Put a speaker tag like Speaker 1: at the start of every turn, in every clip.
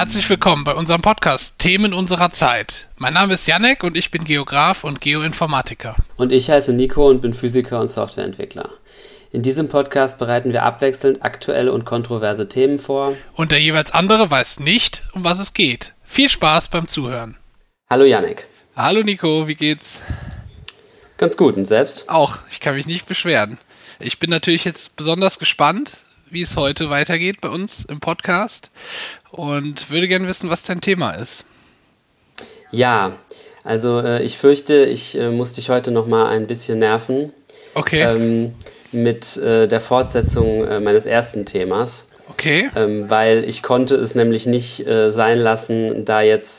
Speaker 1: Herzlich willkommen bei unserem Podcast Themen unserer Zeit. Mein Name ist Jannek und ich bin Geograf und Geoinformatiker.
Speaker 2: Und ich heiße Nico und bin Physiker und Softwareentwickler. In diesem Podcast bereiten wir abwechselnd aktuelle und kontroverse Themen vor.
Speaker 1: Und der jeweils andere weiß nicht, um was es geht. Viel Spaß beim Zuhören.
Speaker 2: Hallo Jannek.
Speaker 1: Hallo Nico, wie geht's?
Speaker 2: Ganz gut, und selbst?
Speaker 1: Auch, ich kann mich nicht beschweren. Ich bin natürlich jetzt besonders gespannt, wie es heute weitergeht bei uns im Podcast und würde gerne wissen, was dein Thema ist.
Speaker 2: Ja, also ich fürchte, ich muss dich heute noch mal ein bisschen nerven.
Speaker 1: Okay.
Speaker 2: Mit der Fortsetzung meines ersten Themas.
Speaker 1: Okay.
Speaker 2: Weil ich konnte es nämlich nicht sein lassen, da jetzt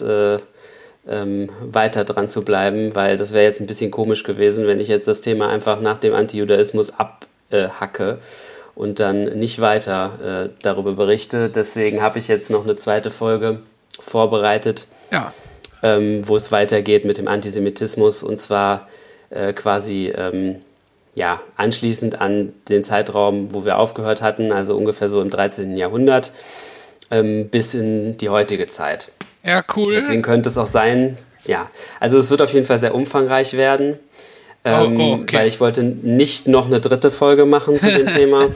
Speaker 2: weiter dran zu bleiben, weil das wäre jetzt ein bisschen komisch gewesen, wenn ich jetzt das Thema einfach nach dem Antijudaismus abhacke und dann nicht weiter darüber berichte. Deswegen habe ich jetzt noch eine zweite Folge vorbereitet,
Speaker 1: Ja.
Speaker 2: Wo es weitergeht mit dem Antisemitismus, und zwar quasi anschließend an den Zeitraum, wo wir aufgehört hatten, also ungefähr so im 13. Jahrhundert, bis in die heutige Zeit.
Speaker 1: Ja, cool.
Speaker 2: Deswegen könnte es auch sein, ja, also es wird auf jeden Fall sehr umfangreich werden,
Speaker 1: okay.
Speaker 2: weil ich wollte nicht noch eine dritte Folge machen zu dem Thema.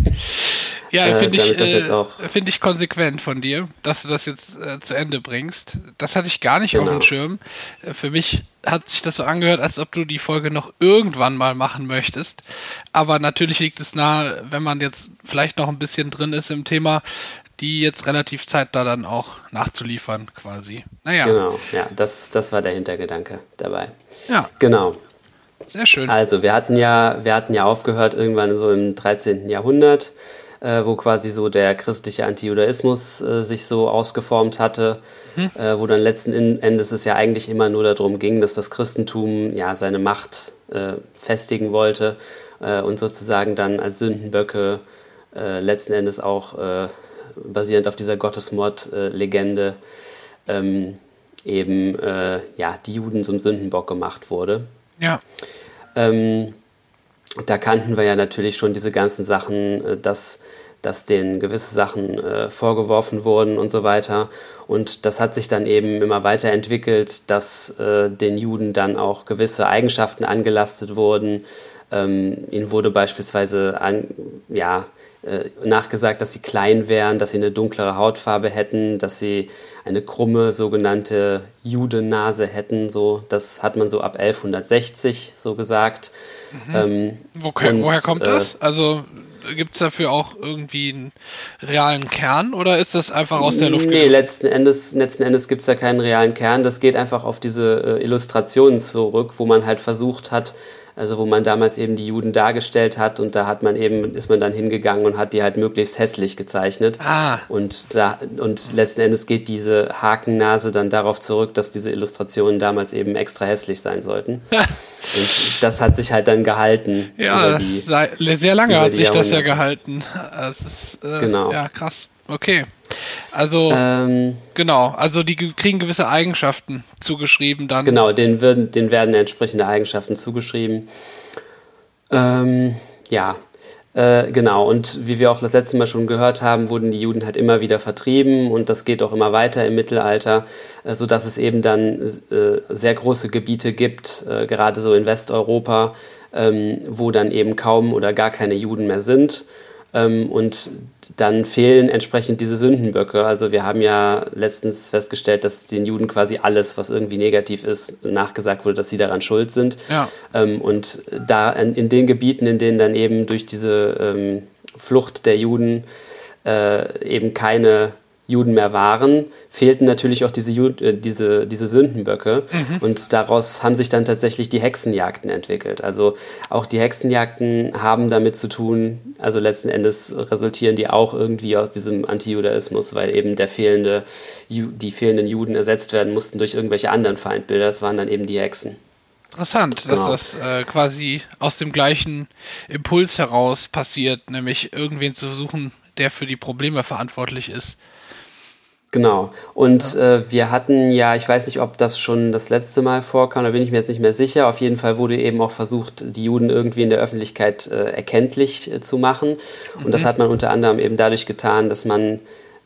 Speaker 1: Ja, finde
Speaker 2: find
Speaker 1: ich konsequent von dir, dass du das jetzt zu Ende bringst. Das hatte ich gar nicht auf dem Schirm. Für mich hat sich das so angehört, als ob du die Folge noch irgendwann mal machen möchtest. Aber natürlich liegt es nahe, wenn man jetzt vielleicht noch ein bisschen drin ist im Thema, die jetzt relativ zeitnah dann auch nachzuliefern quasi. Naja.
Speaker 2: Genau, ja, das war der Hintergedanke dabei.
Speaker 1: Ja.
Speaker 2: Genau.
Speaker 1: Sehr schön.
Speaker 2: Also wir hatten ja aufgehört irgendwann so im 13. Jahrhundert, wo quasi so der christliche Antijudaismus sich so ausgeformt hatte, wo dann letzten Endes es ja eigentlich immer nur darum ging, dass das Christentum ja seine Macht festigen wollte und sozusagen dann als Sündenböcke letzten Endes auch basierend auf dieser Gottesmord-Legende die Juden zum Sündenbock gemacht wurde.
Speaker 1: Ja.
Speaker 2: Da kannten wir ja natürlich schon diese ganzen Sachen, dass denen gewisse Sachen vorgeworfen wurden und so weiter. Und das hat sich dann eben immer weiterentwickelt, dass den Juden dann auch gewisse Eigenschaften angelastet wurden. Ihnen wurde beispielsweise nachgesagt, dass sie klein wären, dass sie eine dunklere Hautfarbe hätten, dass sie eine krumme sogenannte Judennase hätten. So, das hat man so ab 1160 so gesagt.
Speaker 1: Woher kommt das? Also gibt es dafür auch irgendwie einen realen Kern oder ist das einfach aus der Luft gegriffen?
Speaker 2: Nee, letzten Endes gibt es da keinen realen Kern. Das geht einfach auf diese Illustrationen zurück, wo man halt versucht hat, also wo man damals eben die Juden dargestellt hat, und da ist man dann hingegangen und hat die halt möglichst hässlich gezeichnet. Und letzten Endes geht diese Hakennase dann darauf zurück, dass diese Illustrationen damals eben extra hässlich sein sollten. Und das hat sich halt dann gehalten.
Speaker 1: Ja, sehr lange hat sich das ja gehalten. Das ist,
Speaker 2: genau.
Speaker 1: Ja, krass. Okay. Also, genau, also die kriegen gewisse Eigenschaften zugeschrieben dann.
Speaker 2: Genau, denen werden entsprechende Eigenschaften zugeschrieben. Genau, und wie wir auch das letzte Mal schon gehört haben, wurden die Juden halt immer wieder vertrieben, und das geht auch immer weiter im Mittelalter, sodass es eben dann sehr große Gebiete gibt, gerade so in Westeuropa, wo dann eben kaum oder gar keine Juden mehr sind. Und dann fehlen entsprechend diese Sündenböcke. Also wir haben ja letztens festgestellt, dass den Juden quasi alles, was irgendwie negativ ist, nachgesagt wurde, dass sie daran schuld sind.
Speaker 1: Ja.
Speaker 2: Und da in den Gebieten, in denen dann eben durch diese Flucht der Juden eben keine Juden mehr waren, fehlten natürlich auch diese Sündenböcke. Und daraus haben sich dann tatsächlich die Hexenjagden entwickelt. Also auch die Hexenjagden haben damit zu tun, also letzten Endes resultieren die auch irgendwie aus diesem Antijudaismus, weil eben die fehlenden Juden ersetzt werden mussten durch irgendwelche anderen Feindbilder. Das waren dann eben die Hexen.
Speaker 1: Interessant,
Speaker 2: Genau.
Speaker 1: dass das quasi aus dem gleichen Impuls heraus passiert, nämlich irgendwen zu suchen, der für die Probleme verantwortlich ist.
Speaker 2: Genau. Und wir hatten ja, ich weiß nicht, ob das schon das letzte Mal vorkam, da bin ich mir jetzt nicht mehr sicher. Auf jeden Fall wurde eben auch versucht, die Juden irgendwie in der Öffentlichkeit erkenntlich zu machen. Und das hat man unter anderem eben dadurch getan, dass man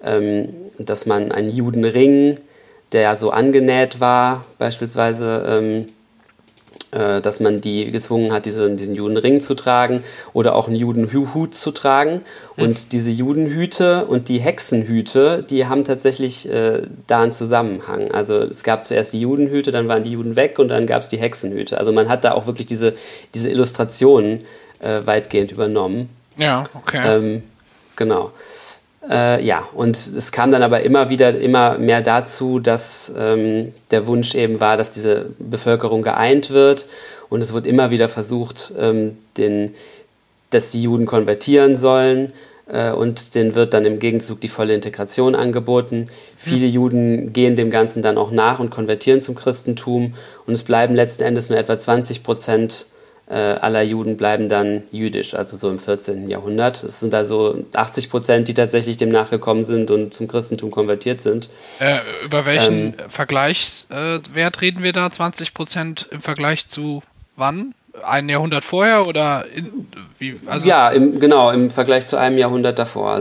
Speaker 2: dass man einen Judenring, der so angenäht war, beispielsweise, dass man die gezwungen hat, diesen Judenring zu tragen oder auch einen Judenhut zu tragen. Und diese Judenhüte und die Hexenhüte, die haben tatsächlich da einen Zusammenhang. Also es gab zuerst die Judenhüte, dann waren die Juden weg und dann gab es die Hexenhüte. Also man hat da auch wirklich diese Illustrationen weitgehend übernommen.
Speaker 1: Ja, okay.
Speaker 2: Genau. Ja, und es kam dann aber immer mehr dazu, dass der Wunsch eben war, dass diese Bevölkerung geeint wird, und es wird immer wieder versucht, dass die Juden konvertieren sollen, und denen wird dann im Gegenzug die volle Integration angeboten. Viele Juden gehen dem Ganzen dann auch nach und konvertieren zum Christentum, und es bleiben letzten Endes nur etwa 20% aller Juden bleiben dann jüdisch, also so im 14. Jahrhundert. Es sind also 80%, die tatsächlich dem nachgekommen sind und zum Christentum konvertiert sind.
Speaker 1: Über welchen Vergleichswert reden wir da? 20% im Vergleich zu wann? Ein Jahrhundert vorher oder
Speaker 2: Ja, im Vergleich zu einem Jahrhundert davor.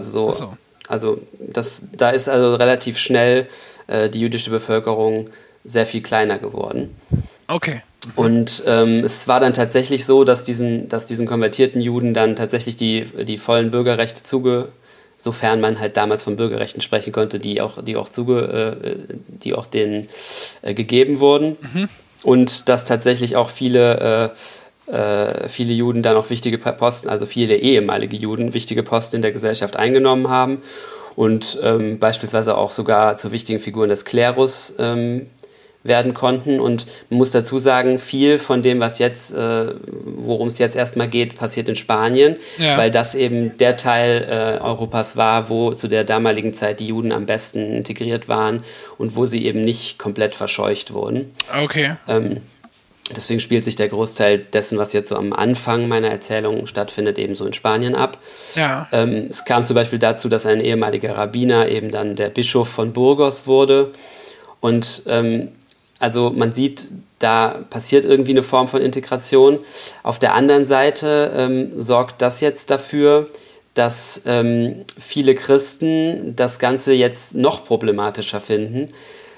Speaker 2: Da ist also relativ schnell die jüdische Bevölkerung sehr viel kleiner geworden.
Speaker 1: Okay.
Speaker 2: Und es war dann tatsächlich so, dass diesen konvertierten Juden dann tatsächlich die vollen Bürgerrechte sofern man halt damals von Bürgerrechten sprechen konnte, die auch denen gegeben wurden. Und dass tatsächlich auch viele Juden dann auch wichtige Posten, also viele ehemalige Juden, wichtige Posten in der Gesellschaft eingenommen haben und beispielsweise auch sogar zu wichtigen Figuren des Klerus werden konnten. Und man muss dazu sagen, viel von dem, worum es jetzt erstmal geht, passiert in Spanien, weil das eben der Teil Europas war, wo zu der damaligen Zeit die Juden am besten integriert waren und wo sie eben nicht komplett verscheucht wurden.
Speaker 1: Okay.
Speaker 2: Deswegen spielt sich der Großteil dessen, was jetzt so am Anfang meiner Erzählung stattfindet, eben so in Spanien ab.
Speaker 1: Ja.
Speaker 2: Es kam zum Beispiel dazu, dass ein ehemaliger Rabbiner eben dann der Bischof von Burgos wurde. Und also man sieht, da passiert irgendwie eine Form von Integration. Auf der anderen Seite sorgt das jetzt dafür, dass viele Christen das Ganze jetzt noch problematischer finden,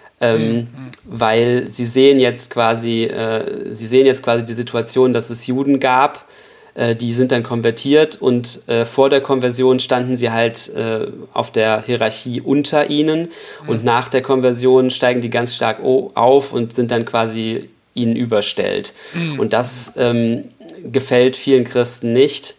Speaker 2: weil sie sehen jetzt quasi die Situation, dass es Juden gab, die sind dann konvertiert, und vor der Konversion standen sie halt auf der Hierarchie unter ihnen, und nach der Konversion steigen die ganz stark auf und sind dann quasi ihnen überstellt. Und das gefällt vielen Christen nicht.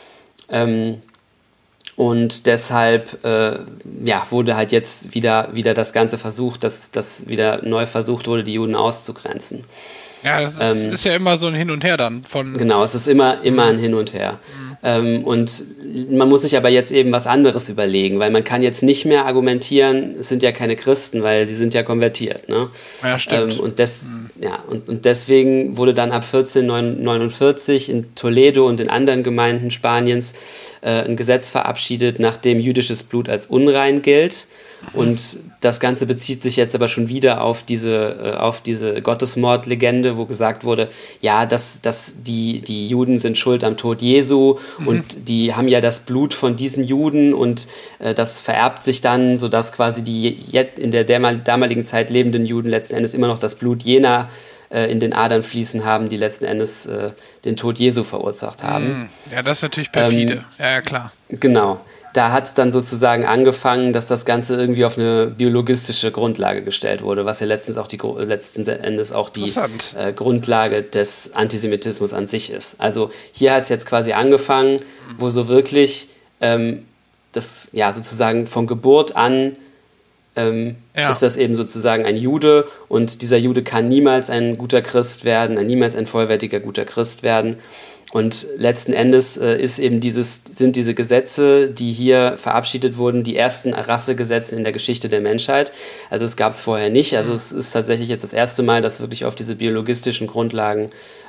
Speaker 2: Und deshalb wurde halt jetzt wieder das Ganze versucht, dass wieder neu versucht wurde, die Juden auszugrenzen.
Speaker 1: Ja, das ist ja immer so ein Hin und Her dann.
Speaker 2: Genau, es ist immer ein Hin und Her. Und man muss sich aber jetzt eben was anderes überlegen, weil man kann jetzt nicht mehr argumentieren, es sind ja keine Christen, weil sie sind ja konvertiert. Ne?
Speaker 1: Ja, stimmt.
Speaker 2: Und deswegen wurde dann ab 1449 in Toledo und in anderen Gemeinden Spaniens ein Gesetz verabschiedet, nach dem jüdisches Blut als unrein gilt. Und das Ganze bezieht sich jetzt aber schon wieder auf diese Gottesmordlegende, wo gesagt wurde, ja, dass die Juden sind schuld am Tod Jesu, und die haben ja das Blut von diesen Juden, und das vererbt sich dann, sodass quasi die in der damaligen Zeit lebenden Juden letzten Endes immer noch das Blut jener in den Adern fließen haben, die letzten Endes den Tod Jesu verursacht haben.
Speaker 1: Ja, das ist natürlich perfide. Ja, klar.
Speaker 2: Genau. Da hat es dann sozusagen angefangen, dass das Ganze irgendwie auf eine biologistische Grundlage gestellt wurde, was ja letzten Endes auch die Grundlage des Antisemitismus an sich ist. Also hier hat es jetzt quasi angefangen, wo so wirklich das sozusagen von Geburt an ist das eben sozusagen ein Jude, und dieser Jude kann niemals ein guter Christ werden, niemals ein vollwertiger guter Christ werden. Und letzten Endes sind diese Gesetze, die hier verabschiedet wurden, die ersten Rassegesetze in der Geschichte der Menschheit. Also es gab es vorher nicht. Also es ist tatsächlich jetzt das erste Mal, dass wirklich auf diese biologistischen Grundlagen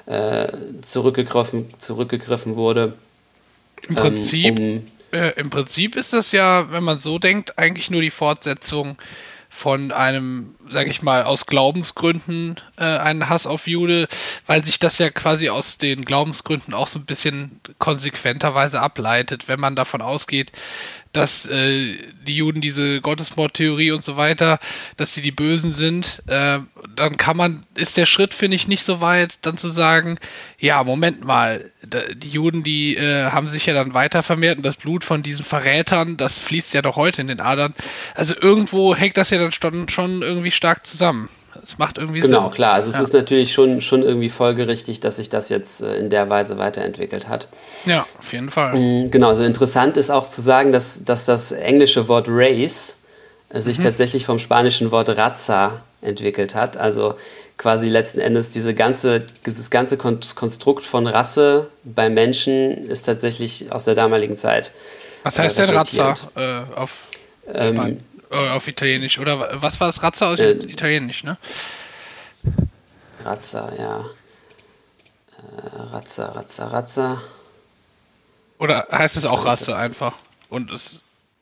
Speaker 2: zurückgegriffen wurde.
Speaker 1: Im Prinzip ist das ja, wenn man so denkt, eigentlich nur die Fortsetzung von einem, sag ich mal, aus Glaubensgründen einen Hass auf Jude, weil sich das ja quasi aus den Glaubensgründen auch so ein bisschen konsequenterweise ableitet, wenn man davon ausgeht, dass die Juden diese Gottesmordtheorie und so weiter, dass sie die Bösen sind, dann ist der Schritt, finde ich, nicht so weit, dann zu sagen, ja, Moment mal, die Juden, die haben sich ja dann weiter vermehrt und das Blut von diesen Verrätern, das fließt ja doch heute in den Adern. Also irgendwo hängt das ja dann schon irgendwie stark zusammen. Es macht irgendwie Sinn.
Speaker 2: Genau, klar. Also es ist natürlich schon irgendwie folgerichtig, dass sich das jetzt in der Weise weiterentwickelt hat.
Speaker 1: Ja, auf jeden Fall.
Speaker 2: Genau, also interessant ist auch zu sagen, dass das englische Wort Race sich tatsächlich vom spanischen Wort Raza entwickelt hat. Also quasi letzten Endes dieses ganze Konstrukt von Rasse bei Menschen ist tatsächlich aus der damaligen Zeit.
Speaker 1: Was heißt denn Raza auf Italienisch? Oder was war das Raza aus Italienisch, ne?
Speaker 2: Raza, ja. Raza.
Speaker 1: Oder heißt es auch Rasse einfach? Und es.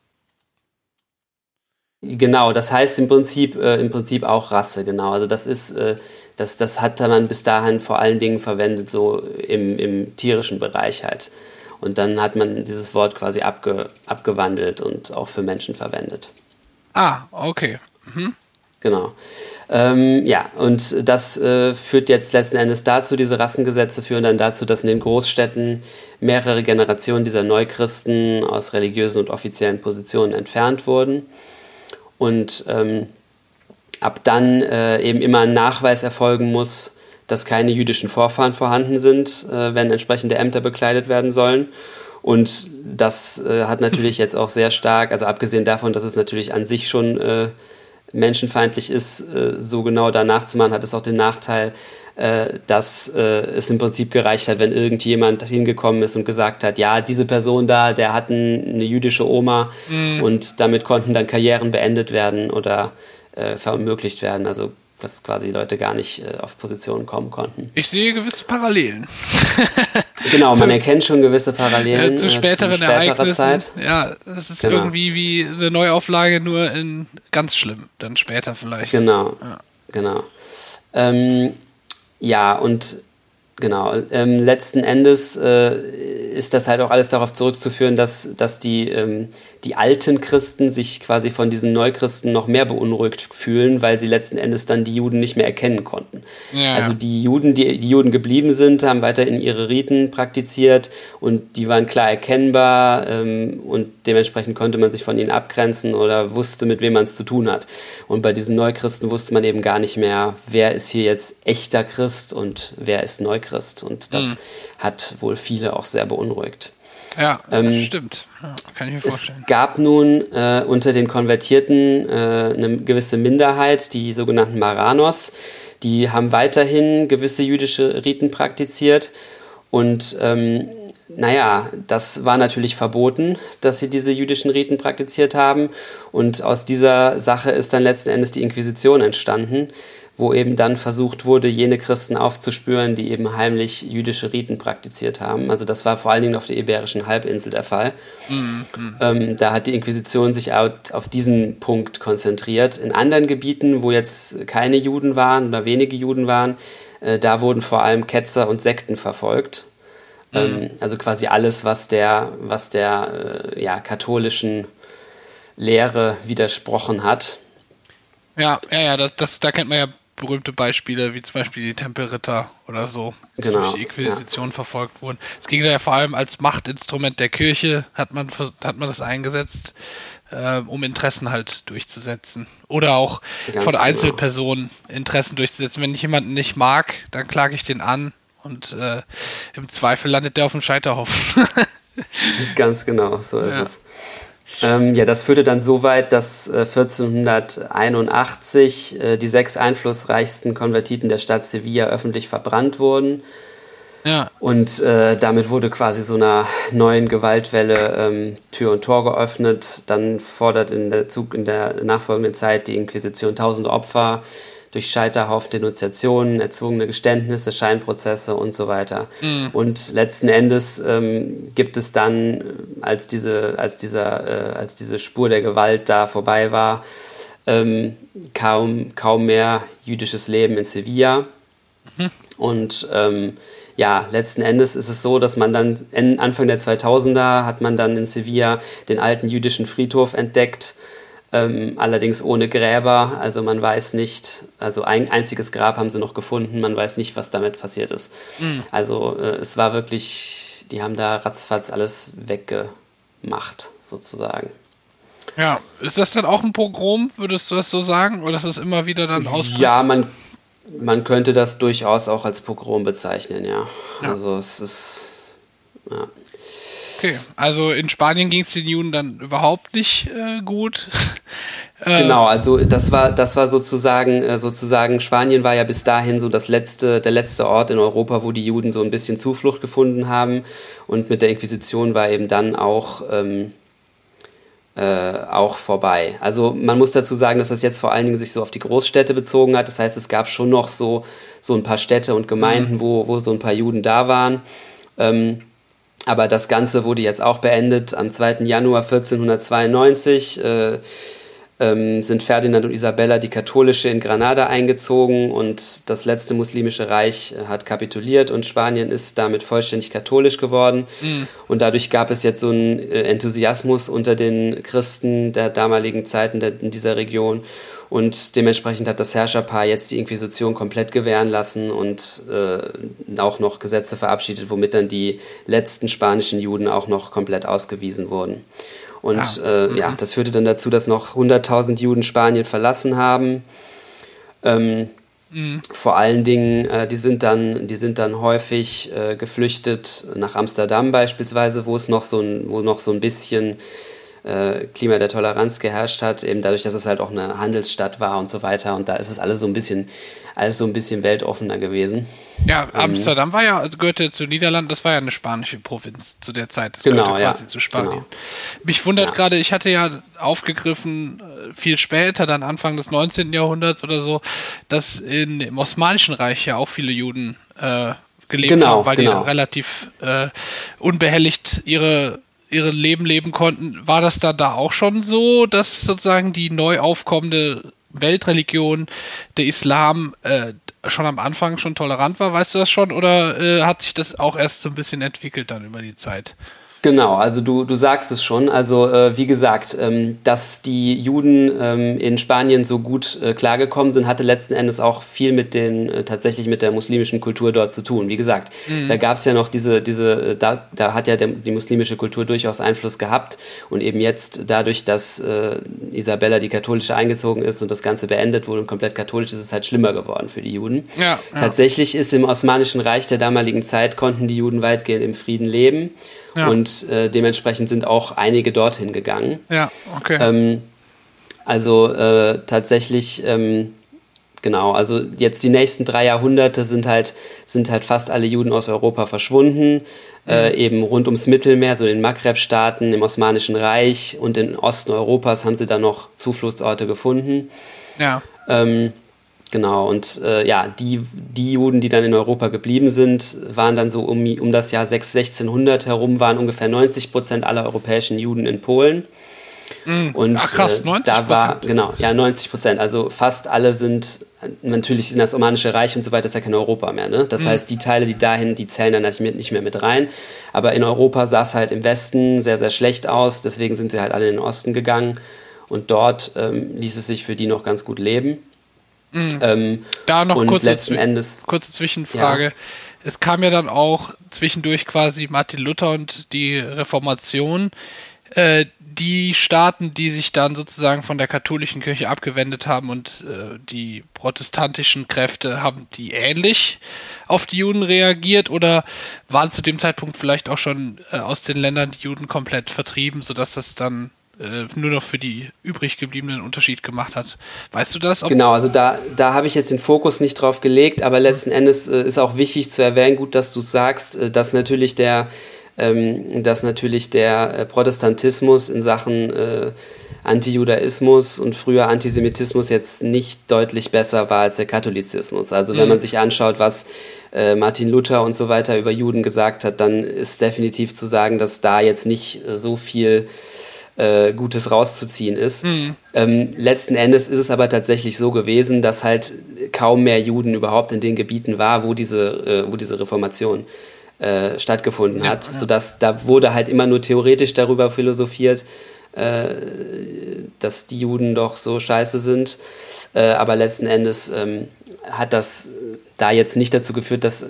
Speaker 2: Genau, das heißt im Prinzip auch Rasse, genau. Also das ist, das hat man bis dahin vor allen Dingen verwendet, so im tierischen Bereich halt. Und dann hat man dieses Wort quasi abgewandelt und auch für Menschen verwendet.
Speaker 1: Ah, okay. Mhm.
Speaker 2: Genau. Ja, und das führt jetzt letzten Endes dazu, diese Rassengesetze führen dann dazu, dass in den Großstädten mehrere Generationen dieser Neuchristen aus religiösen und offiziellen Positionen entfernt wurden. Und ab dann eben immer ein Nachweis erfolgen muss, dass keine jüdischen Vorfahren vorhanden sind, wenn entsprechende Ämter bekleidet werden sollen. Und das hat natürlich jetzt auch sehr stark, also abgesehen davon, dass es natürlich an sich schon menschenfeindlich ist, so genau danach zu machen, hat es auch den Nachteil, dass es im Prinzip gereicht hat, wenn irgendjemand hingekommen ist und gesagt hat, ja, diese Person da, der hat eine jüdische Oma und damit konnten dann Karrieren beendet werden oder verunmöglicht werden, also dass quasi Leute gar nicht auf Positionen kommen konnten.
Speaker 1: Ich sehe gewisse Parallelen.
Speaker 2: Genau, man erkennt schon gewisse Parallelen
Speaker 1: zu späterer Ereignissen.
Speaker 2: Zeit.
Speaker 1: Ja, das ist irgendwie wie eine Neuauflage, nur in ganz schlimm, dann später vielleicht.
Speaker 2: Genau, genau. Ja, und genau, letzten Endes ist das halt auch alles darauf zurückzuführen, dass die alten Christen sich quasi von diesen Neuchristen noch mehr beunruhigt fühlen, weil sie letzten Endes dann die Juden nicht mehr erkennen konnten. Ja. Also die Juden geblieben sind, haben weiterhin ihre Riten praktiziert und die waren klar erkennbar und dementsprechend konnte man sich von ihnen abgrenzen oder wusste, mit wem man es zu tun hat. Und bei diesen Neuchristen wusste man eben gar nicht mehr, wer ist hier jetzt echter Christ und wer ist Neuchrist. Und das hat wohl viele auch sehr beunruhigt.
Speaker 1: Ja, stimmt. Ja, kann ich mir vorstellen.
Speaker 2: Es gab nun unter den Konvertierten eine gewisse Minderheit, die sogenannten Marranos. Die haben weiterhin gewisse jüdische Riten praktiziert. Und das war natürlich verboten, dass sie diese jüdischen Riten praktiziert haben. Und aus dieser Sache ist dann letzten Endes die Inquisition entstanden, wo eben dann versucht wurde, jene Christen aufzuspüren, die eben heimlich jüdische Riten praktiziert haben. Also das war vor allen Dingen auf der Iberischen Halbinsel der Fall. Da hat die Inquisition sich auf diesen Punkt konzentriert. In anderen Gebieten, wo jetzt keine Juden waren oder wenige Juden waren, da wurden vor allem Ketzer und Sekten verfolgt. Also quasi alles, was der katholischen Lehre widersprochen hat.
Speaker 1: Ja, da kennt man ja berühmte Beispiele, wie zum Beispiel die Tempelritter oder so, die durch die Inquisition verfolgt wurden. Es ging ja vor allem als Machtinstrument der Kirche, hat man das eingesetzt, um Interessen halt durchzusetzen. Oder auch von Einzelpersonen Interessen durchzusetzen. Wenn ich jemanden nicht mag, dann klage ich den an und im Zweifel landet der auf dem Scheiterhaufen.
Speaker 2: Ganz genau, so ist es. Das führte dann so weit, dass 1481 die 6 einflussreichsten Konvertiten der Stadt Sevilla öffentlich verbrannt wurden. Ja. Und damit wurde quasi so einer neuen Gewaltwelle Tür und Tor geöffnet. Dann fordert in der nachfolgenden Zeit die Inquisition tausende Opfer durch Scheiterhaufen, Denunziationen, erzwungene Geständnisse, Scheinprozesse und so weiter. Und letzten Endes gibt es dann, als diese Spur der Gewalt da vorbei war, kaum mehr jüdisches Leben in Sevilla. Und letzten Endes ist es so, dass man dann Anfang der 2000er hat man dann in Sevilla den alten jüdischen Friedhof entdeckt, allerdings ohne Gräber, also man weiß nicht, also ein einziges Grab haben sie noch gefunden, man weiß nicht, was damit passiert ist. Also es war wirklich, die haben da ratzfatz alles weggemacht, sozusagen.
Speaker 1: Ja, ist das dann auch ein Pogrom, würdest du das so sagen, oder ist das immer wieder dann ausgeführt?
Speaker 2: Ja, man könnte das durchaus auch als Pogrom bezeichnen, ja. Also es ist, ja.
Speaker 1: Okay, also in Spanien ging es den Juden dann überhaupt nicht gut.
Speaker 2: Genau, also das war sozusagen, Spanien war ja bis dahin so der letzte Ort in Europa, wo die Juden so ein bisschen Zuflucht gefunden haben, und mit der Inquisition war eben dann auch vorbei. Also man muss dazu sagen, dass das jetzt vor allen Dingen sich so auf die Großstädte bezogen hat. Das heißt, es gab schon noch so ein paar Städte und Gemeinden, wo so ein paar Juden da waren. Aber das Ganze wurde jetzt auch beendet. Am 2. Januar 1492 sind Ferdinand und Isabella, die Katholische, in Granada eingezogen, und das letzte muslimische Reich hat kapituliert und Spanien ist damit vollständig katholisch geworden. Und dadurch gab es jetzt so einen Enthusiasmus unter den Christen der damaligen Zeiten in dieser Region, und dementsprechend hat das Herrscherpaar jetzt die Inquisition komplett gewähren lassen und auch noch Gesetze verabschiedet, womit dann die letzten spanischen Juden auch noch komplett ausgewiesen wurden. Und das führte dann dazu, dass noch 100.000 Juden Spanien verlassen haben. Vor allen Dingen, die sind dann häufig geflüchtet nach Amsterdam beispielsweise, wo noch so ein bisschen Klima der Toleranz geherrscht hat, eben dadurch, dass es halt auch eine Handelsstadt war und so weiter. Und da ist es alles so ein bisschen weltoffener gewesen.
Speaker 1: Ja, Amsterdam gehörte zu Niederlanden, das war ja eine spanische Provinz zu der Zeit. Das gehörte quasi zu Spanien. Genau. Mich wundert gerade, ich hatte ja aufgegriffen, viel später, dann Anfang des 19. Jahrhunderts oder so, dass im Osmanischen Reich ja auch viele Juden gelebt haben, weil die relativ unbehelligt ihre Leben leben konnten. War das da auch schon so, dass sozusagen die neu aufkommende Weltreligion, der Islam, schon am Anfang schon tolerant war? Weißt du das schon? Oder hat sich das auch erst so ein bisschen entwickelt dann über die Zeit?
Speaker 2: Genau, also du sagst es schon. Also wie gesagt, dass die Juden in Spanien so gut klargekommen sind, hatte letzten Endes auch viel tatsächlich mit der muslimischen Kultur dort zu tun. Wie gesagt, da gab es ja noch da hat ja die muslimische Kultur durchaus Einfluss gehabt, und eben jetzt dadurch, dass Isabella, die Katholische, eingezogen ist und das Ganze beendet wurde und komplett katholisch, ist es halt schlimmer geworden für die Juden. Ja. Tatsächlich ist im Osmanischen Reich der damaligen Zeit, konnten die Juden weitgehend im Frieden leben. Ja. Und dementsprechend sind auch einige dorthin gegangen.
Speaker 1: Ja, okay.
Speaker 2: Tatsächlich, genau, also jetzt die nächsten 3 Jahrhunderte sind halt fast alle Juden aus Europa verschwunden. Eben rund ums Mittelmeer, so in den Maghreb-Staaten, im Osmanischen Reich und im Osten Europas haben sie dann noch Zufluchtsorte gefunden.
Speaker 1: Ja.
Speaker 2: Genau, und die Juden, die dann in Europa geblieben sind, waren dann so um das Jahr 1600 herum, waren ungefähr 90% aller europäischen Juden in Polen. Und
Speaker 1: krass, 90%?
Speaker 2: Da war, 90%. Also fast alle sind natürlich in das Osmanische Reich und so weiter, ist ja kein Europa mehr. Ne? Das heißt, die Teile, die zählen dann natürlich nicht mehr mit rein. Aber in Europa sah es halt im Westen sehr, sehr schlecht aus. Deswegen sind sie halt alle in den Osten gegangen. Und dort ließ es sich für die noch ganz gut leben.
Speaker 1: Da noch kurze
Speaker 2: Zwischenfrage.
Speaker 1: Ja. Es kam ja dann auch zwischendurch quasi Martin Luther und die Reformation. Die Staaten, die sich dann sozusagen von der katholischen Kirche abgewendet haben, und die protestantischen Kräfte, haben die ähnlich auf die Juden reagiert, oder waren zu dem Zeitpunkt vielleicht auch schon aus den Ländern die Juden komplett vertrieben, sodass das dann nur noch für die übrig gebliebenen Unterschied gemacht hat? Weißt du das?
Speaker 2: Genau, also da habe ich jetzt den Fokus nicht drauf gelegt, aber letzten Endes ist auch wichtig zu erwähnen, gut, dass du sagst, dass natürlich der Protestantismus in Sachen Antijudaismus und früher Antisemitismus jetzt nicht deutlich besser war als der Katholizismus. Also wenn man sich anschaut, was Martin Luther und so weiter über Juden gesagt hat, dann ist definitiv zu sagen, dass da jetzt nicht so viel Gutes rauszuziehen ist. Letzten Endes ist es aber tatsächlich so gewesen, dass halt kaum mehr Juden überhaupt in den Gebieten war, wo diese Reformation stattgefunden hat, sodass da wurde halt immer nur theoretisch darüber philosophiert, dass die Juden doch so scheiße sind, aber letzten Endes hat das da jetzt nicht dazu geführt, dass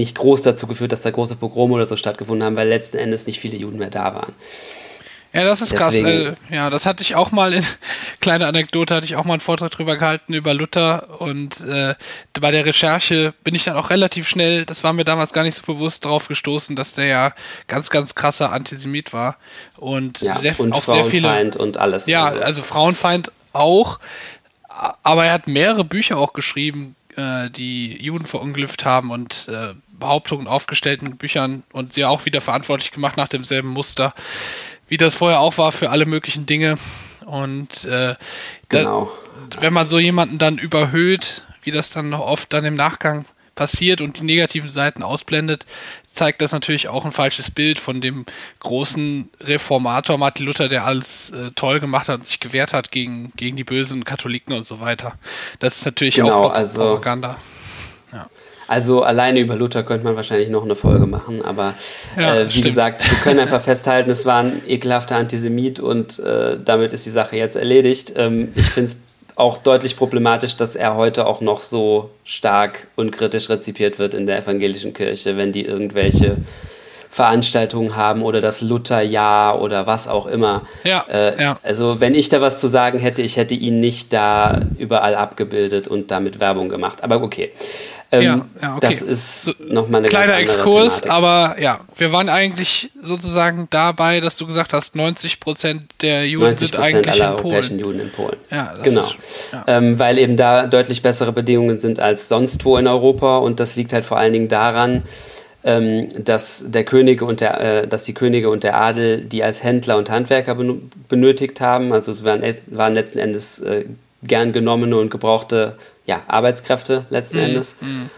Speaker 2: da große Pogrome oder so stattgefunden haben, weil letzten Endes nicht viele Juden mehr da waren.
Speaker 1: Ja, das ist deswegen, krass. Das hatte ich auch mal kleine Anekdote, hatte ich auch mal einen Vortrag drüber gehalten über Luther und bei der Recherche bin ich dann auch relativ schnell, das war mir damals gar nicht so bewusst, drauf gestoßen, dass der ja ganz, ganz krasser Antisemit war und
Speaker 2: und
Speaker 1: auch
Speaker 2: Frauenfeind
Speaker 1: sehr viele,
Speaker 2: und alles.
Speaker 1: Ja, also Frauenfeind auch, aber er hat mehrere Bücher auch geschrieben, die Juden verunglimpft haben und Behauptungen aufgestellt in Büchern und sie auch wieder verantwortlich gemacht nach demselben Muster, wie das vorher auch war für alle möglichen Dinge. Und
Speaker 2: genau.
Speaker 1: Wenn man so jemanden dann überhöht, wie das dann noch oft dann im Nachgang passiert und die negativen Seiten ausblendet, zeigt das natürlich auch ein falsches Bild von dem großen Reformator Martin Luther, der alles toll gemacht hat und sich gewehrt hat gegen die bösen Katholiken und so weiter. Das ist natürlich auch Propaganda. Ja.
Speaker 2: Also alleine über Luther könnte man wahrscheinlich noch eine Folge machen, aber wie gesagt, wir können einfach festhalten, es war ein ekelhafter Antisemit und damit ist die Sache jetzt erledigt. Ich finde es auch deutlich problematisch, dass er heute auch noch so stark und kritisch rezipiert wird in der evangelischen Kirche, wenn die irgendwelche Veranstaltungen haben oder das Lutherjahr oder was auch immer. Also wenn ich da was zu sagen hätte, ich hätte ihn nicht da überall abgebildet und damit Werbung gemacht. Aber okay. Okay. Das ist nochmal eine
Speaker 1: kleiner
Speaker 2: ganz andere
Speaker 1: Exkurs,
Speaker 2: Thematik.
Speaker 1: Aber ja, wir waren eigentlich sozusagen dabei, dass du gesagt hast, 90% der Juden sind eigentlich
Speaker 2: aller
Speaker 1: in Polen.
Speaker 2: europäischen Juden in Polen.
Speaker 1: Ja, das
Speaker 2: genau. Weil eben da deutlich bessere Bedingungen sind als sonst wo in Europa und das liegt halt vor allen Dingen daran, dass die Könige und der Adel die als Händler und Handwerker benötigt haben. Also es waren letzten Endes gern genommene und gebrauchte Arbeitskräfte letzten Endes,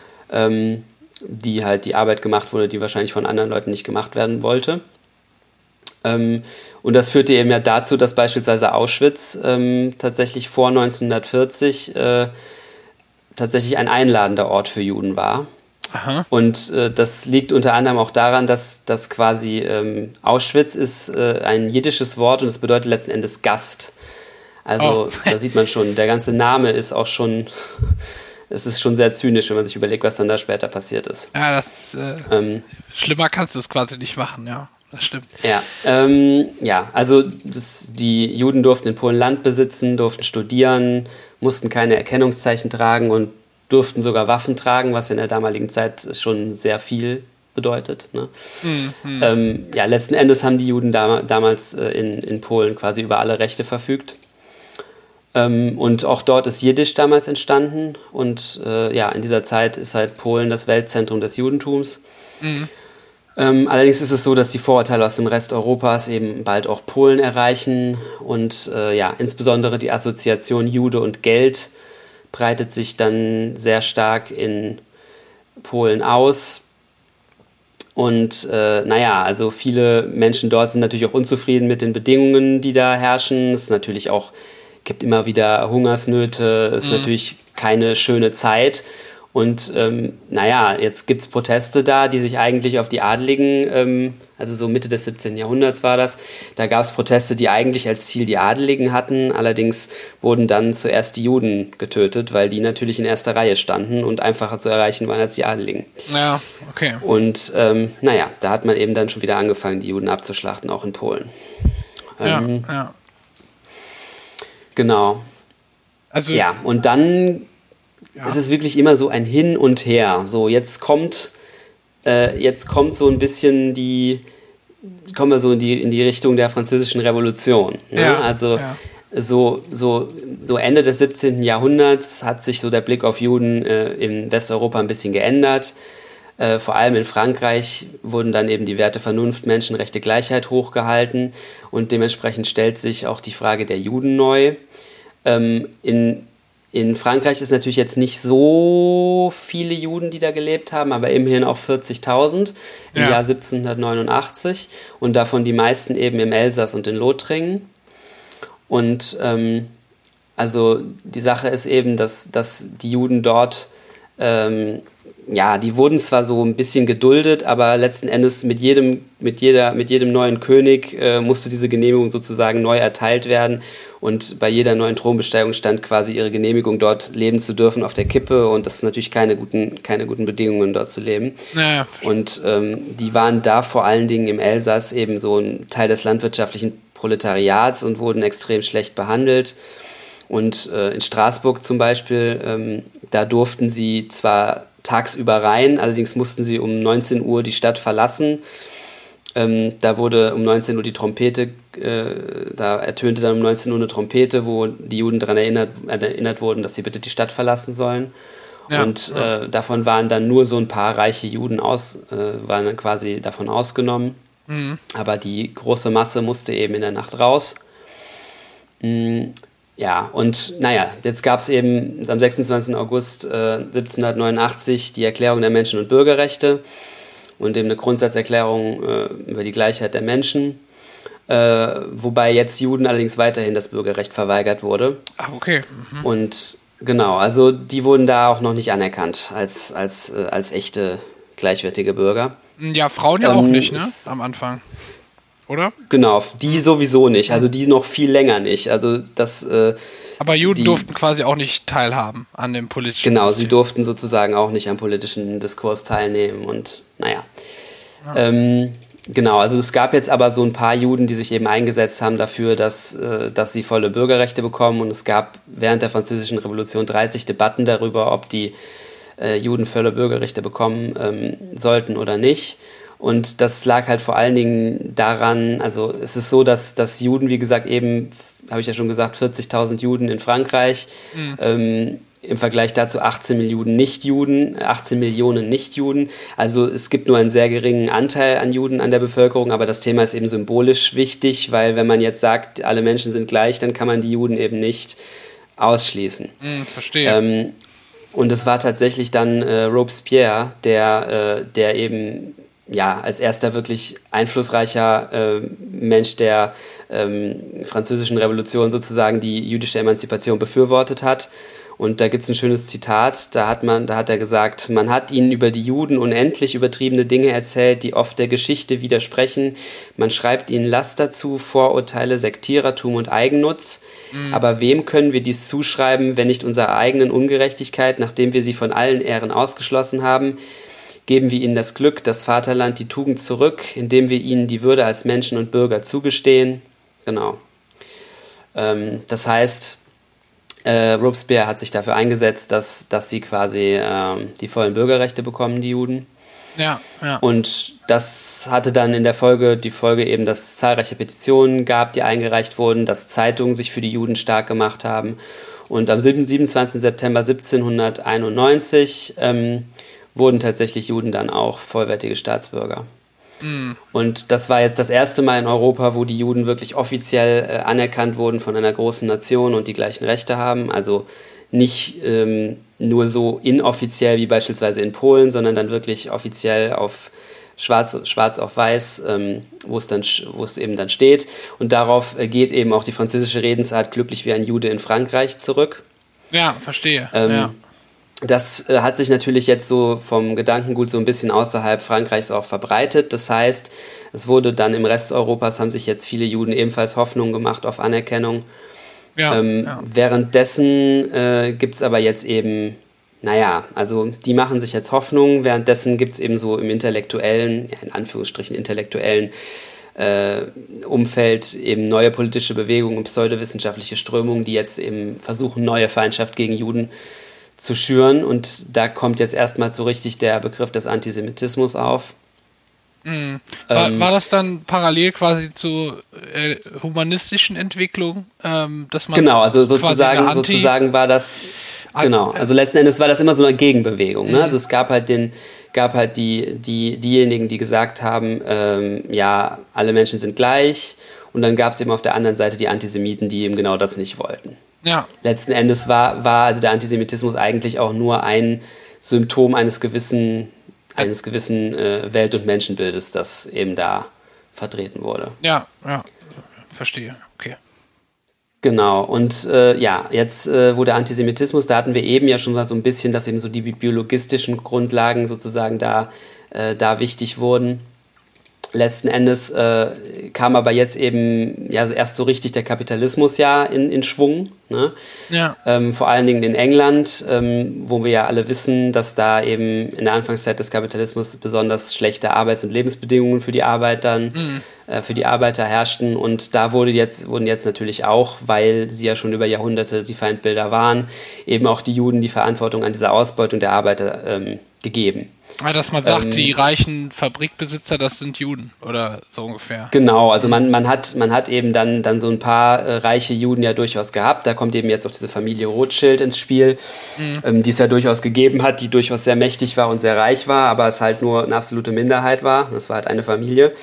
Speaker 2: die halt die Arbeit gemacht wurde, die wahrscheinlich von anderen Leuten nicht gemacht werden wollte. Und das führte eben ja dazu, dass beispielsweise Auschwitz tatsächlich vor 1940 tatsächlich ein einladender Ort für Juden war.
Speaker 1: Aha.
Speaker 2: Und das liegt unter anderem auch daran, dass quasi Auschwitz ist ein jiddisches Wort und es bedeutet letzten Endes Gast. Also da sieht man schon, der ganze Name ist auch schon, es ist schon sehr zynisch, wenn man sich überlegt, was dann da später passiert ist.
Speaker 1: Ja, das schlimmer kannst du es quasi nicht machen, ja, das stimmt.
Speaker 2: Ja, also die Juden durften in Polen Land besitzen, durften studieren, mussten keine Erkennungszeichen tragen und durften sogar Waffen tragen, was in der damaligen Zeit schon sehr viel bedeutet. Ne? Letzten Endes haben die Juden damals in Polen quasi über alle Rechte verfügt. Und auch dort ist Jiddisch damals entstanden und in dieser Zeit ist halt Polen das Weltzentrum des Judentums. Allerdings ist es so, dass die Vorurteile aus dem Rest Europas eben bald auch Polen erreichen und insbesondere die Assoziation Jude und Geld breitet sich dann sehr stark in Polen aus. Und also viele Menschen dort sind natürlich auch unzufrieden mit den Bedingungen, die da herrschen. Es ist natürlich auch, gibt immer wieder Hungersnöte, es ist natürlich keine schöne Zeit. Und jetzt gibt es Proteste da, die sich eigentlich auf die Adeligen, also so Mitte des 17. Jahrhunderts war das, da gab es Proteste, die eigentlich als Ziel die Adeligen hatten, allerdings wurden dann zuerst die Juden getötet, weil die natürlich in erster Reihe standen und einfacher zu erreichen waren als die Adeligen.
Speaker 1: Ja, okay.
Speaker 2: Und da hat man eben dann schon wieder angefangen, die Juden abzuschlachten, auch in Polen. Genau.
Speaker 1: Also,
Speaker 2: und dann es ist wirklich immer so ein Hin und Her. So, jetzt kommt so ein bisschen kommen wir so in die Richtung der Französischen Revolution. Ne? So Ende des 17. Jahrhunderts hat sich so der Blick auf Juden in Westeuropa ein bisschen geändert. Vor allem in Frankreich wurden dann eben die Werte Vernunft, Menschenrechte, Gleichheit hochgehalten und dementsprechend stellt sich auch die Frage der Juden neu. In Frankreich ist natürlich jetzt nicht so viele Juden, die da gelebt haben, aber immerhin auch 40.000 im Jahr 1789 und davon die meisten eben im Elsass und in Lothringen. Und also die Sache ist eben, dass die Juden dort, die wurden zwar so ein bisschen geduldet, aber letzten Endes mit jedem neuen König musste diese Genehmigung sozusagen neu erteilt werden. Und bei jeder neuen Thronbesteigung stand quasi ihre Genehmigung, dort leben zu dürfen, auf der Kippe. Und das sind natürlich keine guten Bedingungen, dort zu leben.
Speaker 1: Ja.
Speaker 2: Und die waren da vor allen Dingen im Elsass eben so ein Teil des landwirtschaftlichen Proletariats und wurden extrem schlecht behandelt. Und in Straßburg zum Beispiel, da durften sie zwar tagsüber rein, allerdings mussten sie um 19 Uhr die Stadt verlassen. Da wurde um 19 Uhr die Trompete, da ertönte dann um 19 Uhr eine Trompete, wo die Juden daran erinnert wurden, dass sie bitte die Stadt verlassen sollen. Ja, und davon waren dann nur so ein paar reiche Juden waren dann quasi davon ausgenommen. Mhm. Aber die große Masse musste eben in der Nacht raus. Ja, und jetzt gab es eben am 26. August 1789 die Erklärung der Menschen- und Bürgerrechte und eben eine Grundsatzerklärung über die Gleichheit der Menschen, wobei jetzt Juden allerdings weiterhin das Bürgerrecht verweigert wurde.
Speaker 1: Ah, okay. Mhm.
Speaker 2: Und genau, also die wurden da auch noch nicht anerkannt als echte gleichwertige Bürger.
Speaker 1: Ja, Frauen ja auch nicht, ne? Am Anfang. Oder?
Speaker 2: Genau, die sowieso nicht, also die noch viel länger nicht. Also das.
Speaker 1: Aber Juden durften quasi auch nicht teilhaben an dem politischen
Speaker 2: Genau,
Speaker 1: System.
Speaker 2: Sie durften sozusagen auch nicht am politischen Diskurs teilnehmen und naja. Ja. Genau, also es gab jetzt aber so ein paar Juden, die sich eben eingesetzt haben dafür, dass sie volle Bürgerrechte bekommen, und es gab während der Französischen Revolution 30 Debatten darüber, ob die Juden volle Bürgerrechte bekommen sollten oder nicht. Und das lag halt vor allen Dingen daran, also es ist so, dass Juden, wie gesagt, eben, habe ich ja schon gesagt, 40.000 Juden in Frankreich, im Vergleich dazu 18 Millionen Nichtjuden. Also es gibt nur einen sehr geringen Anteil an Juden an der Bevölkerung, aber das Thema ist eben symbolisch wichtig, weil wenn man jetzt sagt, alle Menschen sind gleich, dann kann man die Juden eben nicht ausschließen.
Speaker 1: Verstehe.
Speaker 2: Und es war tatsächlich dann Robespierre, der eben als erster wirklich einflussreicher Mensch der Französischen Revolution sozusagen die jüdische Emanzipation befürwortet hat. Und da gibt es ein schönes Zitat, da hat er gesagt: Man hat ihnen über die Juden unendlich übertriebene Dinge erzählt, die oft der Geschichte widersprechen. Man schreibt ihnen Laster zu, Vorurteile, Sektierertum und Eigennutz. Aber wem können wir dies zuschreiben, wenn nicht unserer eigenen Ungerechtigkeit, nachdem wir sie von allen Ehren ausgeschlossen haben? Geben wir ihnen das Glück, das Vaterland, die Tugend zurück, indem wir ihnen die Würde als Menschen und Bürger zugestehen. Genau. Das heißt, Robespierre hat sich dafür eingesetzt, dass sie quasi die vollen Bürgerrechte bekommen, die Juden.
Speaker 1: Ja.
Speaker 2: Und das hatte dann in der Folge eben, dass es zahlreiche Petitionen gab, die eingereicht wurden, dass Zeitungen sich für die Juden stark gemacht haben. Und am 27. September 1791 wurden tatsächlich Juden dann auch vollwertige Staatsbürger. Und das war jetzt das erste Mal in Europa, wo die Juden wirklich offiziell anerkannt wurden von einer großen Nation und die gleichen Rechte haben. Also nicht nur so inoffiziell wie beispielsweise in Polen, sondern dann wirklich offiziell auf schwarz auf weiß, wo es eben dann steht. Und darauf geht eben auch die französische Redensart "glücklich wie ein Jude in Frankreich" zurück.
Speaker 1: Ja, verstehe.
Speaker 2: Das hat sich natürlich jetzt so vom Gedankengut so ein bisschen außerhalb Frankreichs auch verbreitet. Das heißt, es wurde dann im Rest Europas, haben sich jetzt viele Juden ebenfalls Hoffnung gemacht auf Anerkennung. Währenddessen gibt es aber jetzt eben, also die machen sich jetzt Hoffnung. Währenddessen gibt es eben so im intellektuellen, in Anführungsstrichen intellektuellen Umfeld eben neue politische Bewegungen und pseudowissenschaftliche Strömungen, die jetzt eben versuchen, neue Feindschaft gegen Juden zu schüren, und da kommt jetzt erstmals so richtig der Begriff des Antisemitismus auf.
Speaker 1: War das dann parallel quasi zu humanistischen Entwicklungen, dass man
Speaker 2: genau, also sozusagen war das also letzten Endes war das immer so eine Gegenbewegung, ne? Also es gab halt diejenigen, die gesagt haben, alle Menschen sind gleich, und dann gab es eben auf der anderen Seite die Antisemiten, die eben genau das nicht wollten. Ja. Letzten Endes war also der Antisemitismus eigentlich auch nur ein Symptom eines gewissen Welt- und Menschenbildes, das eben da vertreten wurde.
Speaker 1: Ja, verstehe, okay.
Speaker 2: Genau, und jetzt, wo der Antisemitismus, da hatten wir eben ja schon mal so ein bisschen, dass eben so die biologistischen Grundlagen sozusagen da wichtig wurden. Letzten Endes kam aber jetzt eben erst so richtig der Kapitalismus in Schwung. Ne?
Speaker 1: Ja.
Speaker 2: Vor allen Dingen in England, wo wir ja alle wissen, dass da eben in der Anfangszeit des Kapitalismus besonders schlechte Arbeits- und Lebensbedingungen für die Arbeiter herrschten. Und da wurden jetzt natürlich auch, weil sie ja schon über Jahrhunderte die Feindbilder waren, eben auch die Juden die Verantwortung an dieser Ausbeutung der Arbeiter gegeben.
Speaker 1: Dass man sagt, die reichen Fabrikbesitzer, das sind Juden oder so ungefähr.
Speaker 2: Genau, also man hat eben dann so ein paar reiche Juden ja durchaus gehabt. Da kommt eben jetzt auch diese Familie Rothschild ins Spiel, die es ja durchaus gegeben hat, die durchaus sehr mächtig war und sehr reich war, aber es halt nur eine absolute Minderheit war. Das war halt eine Familie.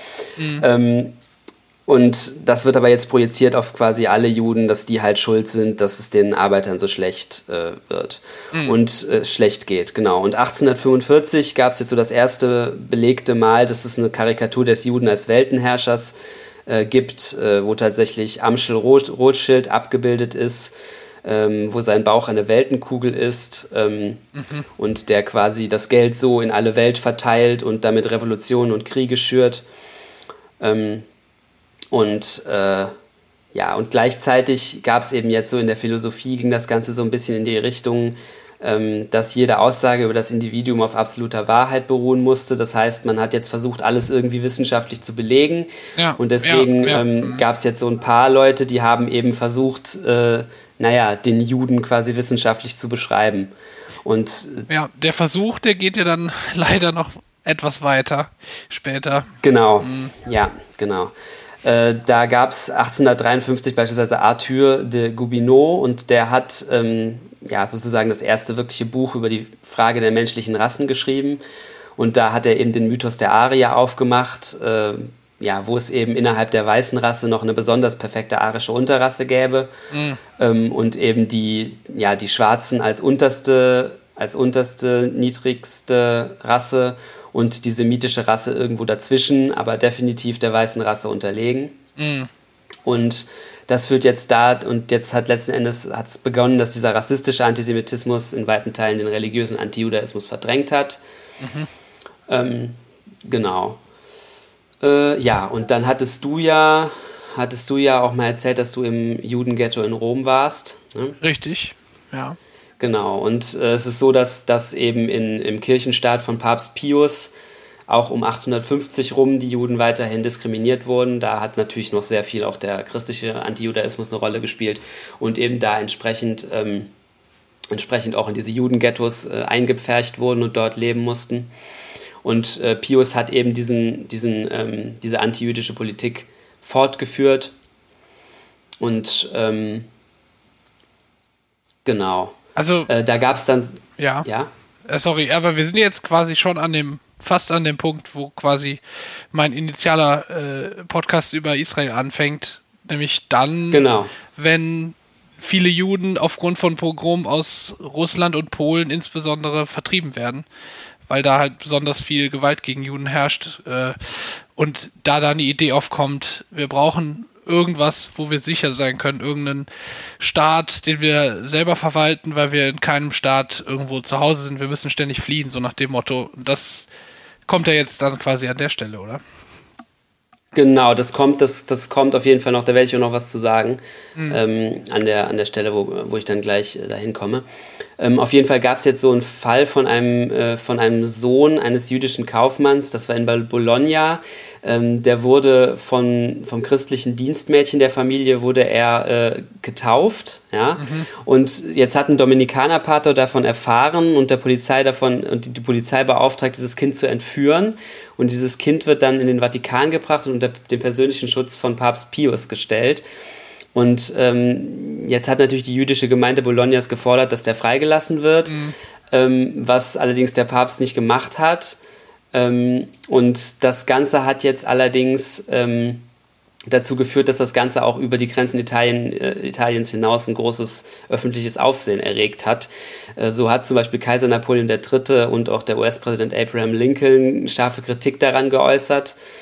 Speaker 2: Und das wird aber jetzt projiziert auf quasi alle Juden, dass die halt schuld sind, dass es den Arbeitern so schlecht wird und schlecht geht, genau. Und 1845 gab es jetzt so das erste belegte Mal, dass es eine Karikatur des Juden als Weltenherrschers gibt, wo tatsächlich Amschel Rothschild abgebildet ist, wo sein Bauch eine Weltenkugel ist und der quasi das Geld so in alle Welt verteilt und damit Revolutionen und Kriege schürt. Und gleichzeitig gab es eben jetzt so in der Philosophie, ging das Ganze so ein bisschen in die Richtung, dass jede Aussage über das Individuum auf absoluter Wahrheit beruhen musste. Das heißt, man hat jetzt versucht, alles irgendwie wissenschaftlich zu belegen. Ja, und deswegen gab es jetzt so ein paar Leute, die haben eben versucht, den Juden quasi wissenschaftlich zu beschreiben. Und
Speaker 1: der Versuch, der geht ja dann leider noch etwas weiter später.
Speaker 2: Genau, genau. Da gab es 1853 beispielsweise Arthur de Gobineau und der hat sozusagen das erste wirkliche Buch über die Frage der menschlichen Rassen geschrieben. Und da hat er eben den Mythos der Arier aufgemacht, wo es eben innerhalb der weißen Rasse noch eine besonders perfekte arische Unterrasse gäbe. Und eben die Schwarzen als unterste, niedrigste Rasse und die semitische Rasse irgendwo dazwischen, aber definitiv der weißen Rasse unterlegen. Und das führt jetzt und jetzt hat letzten Endes hat's begonnen, dass dieser rassistische Antisemitismus in weiten Teilen den religiösen Antijudaismus verdrängt hat. Genau. Und dann hattest du ja auch mal erzählt, dass du im Judenghetto in Rom warst. Ne?
Speaker 1: Richtig, ja.
Speaker 2: Genau, und es ist so, dass eben im Kirchenstaat von Papst Pius auch um 850 rum die Juden weiterhin diskriminiert wurden. Da hat natürlich noch sehr viel auch der christliche Antijudaismus eine Rolle gespielt und eben da entsprechend auch in diese Judenghettos eingepfercht wurden und dort leben mussten. Und Pius hat eben diese antijüdische Politik fortgeführt und genau.
Speaker 1: Also,
Speaker 2: da gab es dann...
Speaker 1: Ja? Sorry, aber wir sind jetzt quasi schon fast an dem Punkt, wo quasi mein initialer Podcast über Israel anfängt. Nämlich dann, wenn viele Juden aufgrund von Pogromen aus Russland und Polen insbesondere vertrieben werden. Weil da halt besonders viel Gewalt gegen Juden herrscht. Und da dann die Idee aufkommt, wir brauchen irgendwas, wo wir sicher sein können, irgendeinen Staat, den wir selber verwalten, weil wir in keinem Staat irgendwo zu Hause sind, wir müssen ständig fliehen, so nach dem Motto. Das kommt ja jetzt dann quasi an der Stelle, oder?
Speaker 2: Genau, das kommt auf jeden Fall noch, da werde ich auch noch was zu sagen, an der Stelle, wo ich dann gleich dahin komme. Auf jeden Fall gab es jetzt so einen Fall von einem Sohn eines jüdischen Kaufmanns, das war in Bologna, der wurde vom christlichen Dienstmädchen der Familie wurde er getauft, ja, und jetzt hat ein Dominikanerpater davon erfahren und die Polizei beauftragt, dieses Kind zu entführen. Und dieses Kind wird dann in den Vatikan gebracht und unter den persönlichen Schutz von Papst Pius gestellt. Und jetzt hat natürlich die jüdische Gemeinde Bolognas gefordert, dass der freigelassen wird, was allerdings der Papst nicht gemacht hat. Und das Ganze hat jetzt allerdings dazu geführt, dass das Ganze auch über die Grenzen Italiens hinaus ein großes öffentliches Aufsehen erregt hat. So hat zum Beispiel Kaiser Napoleon III. Und auch der US-Präsident Abraham Lincoln scharfe Kritik daran geäußert.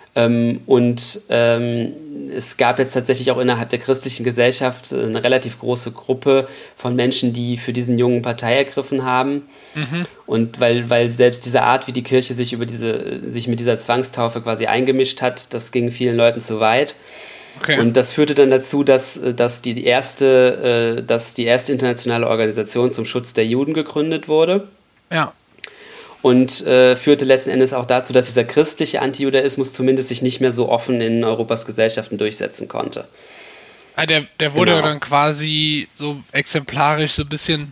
Speaker 2: Es gab jetzt tatsächlich auch innerhalb der christlichen Gesellschaft eine relativ große Gruppe von Menschen, die für diesen Jungen Partei ergriffen haben. Und weil selbst diese Art, wie die Kirche sich mit dieser Zwangstaufe quasi eingemischt hat, das ging vielen Leuten zu weit. Okay. Und das führte dann dazu, dass die erste internationale Organisation zum Schutz der Juden gegründet wurde.
Speaker 1: Ja.
Speaker 2: Und führte letzten Endes auch dazu, dass dieser christliche Antijudaismus zumindest sich nicht mehr so offen in Europas Gesellschaften durchsetzen konnte.
Speaker 1: Der wurde ja dann quasi so exemplarisch so ein bisschen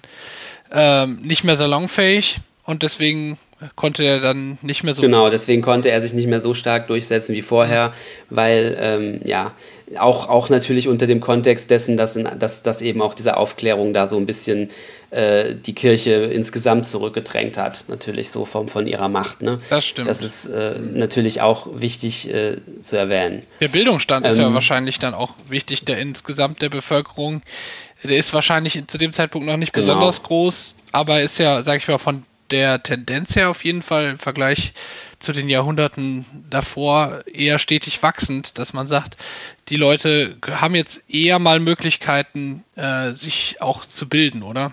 Speaker 1: nicht mehr salonfähig und deswegen konnte er dann nicht mehr so...
Speaker 2: Genau, deswegen konnte er sich nicht mehr so stark durchsetzen wie vorher, weil auch natürlich unter dem Kontext dessen, dass eben auch diese Aufklärung da so ein bisschen die Kirche insgesamt zurückgedrängt hat, natürlich so von ihrer Macht. Ne?
Speaker 1: Das stimmt.
Speaker 2: Das ist natürlich auch wichtig zu erwähnen.
Speaker 1: Der Bildungsstand ist ja wahrscheinlich dann auch wichtig, der insgesamt der Bevölkerung, der ist wahrscheinlich zu dem Zeitpunkt noch nicht besonders groß, aber ist ja, sag ich mal, von der Tendenz her auf jeden Fall im Vergleich zu den Jahrhunderten davor eher stetig wachsend, dass man sagt, die Leute haben jetzt eher mal Möglichkeiten, sich auch zu bilden, oder?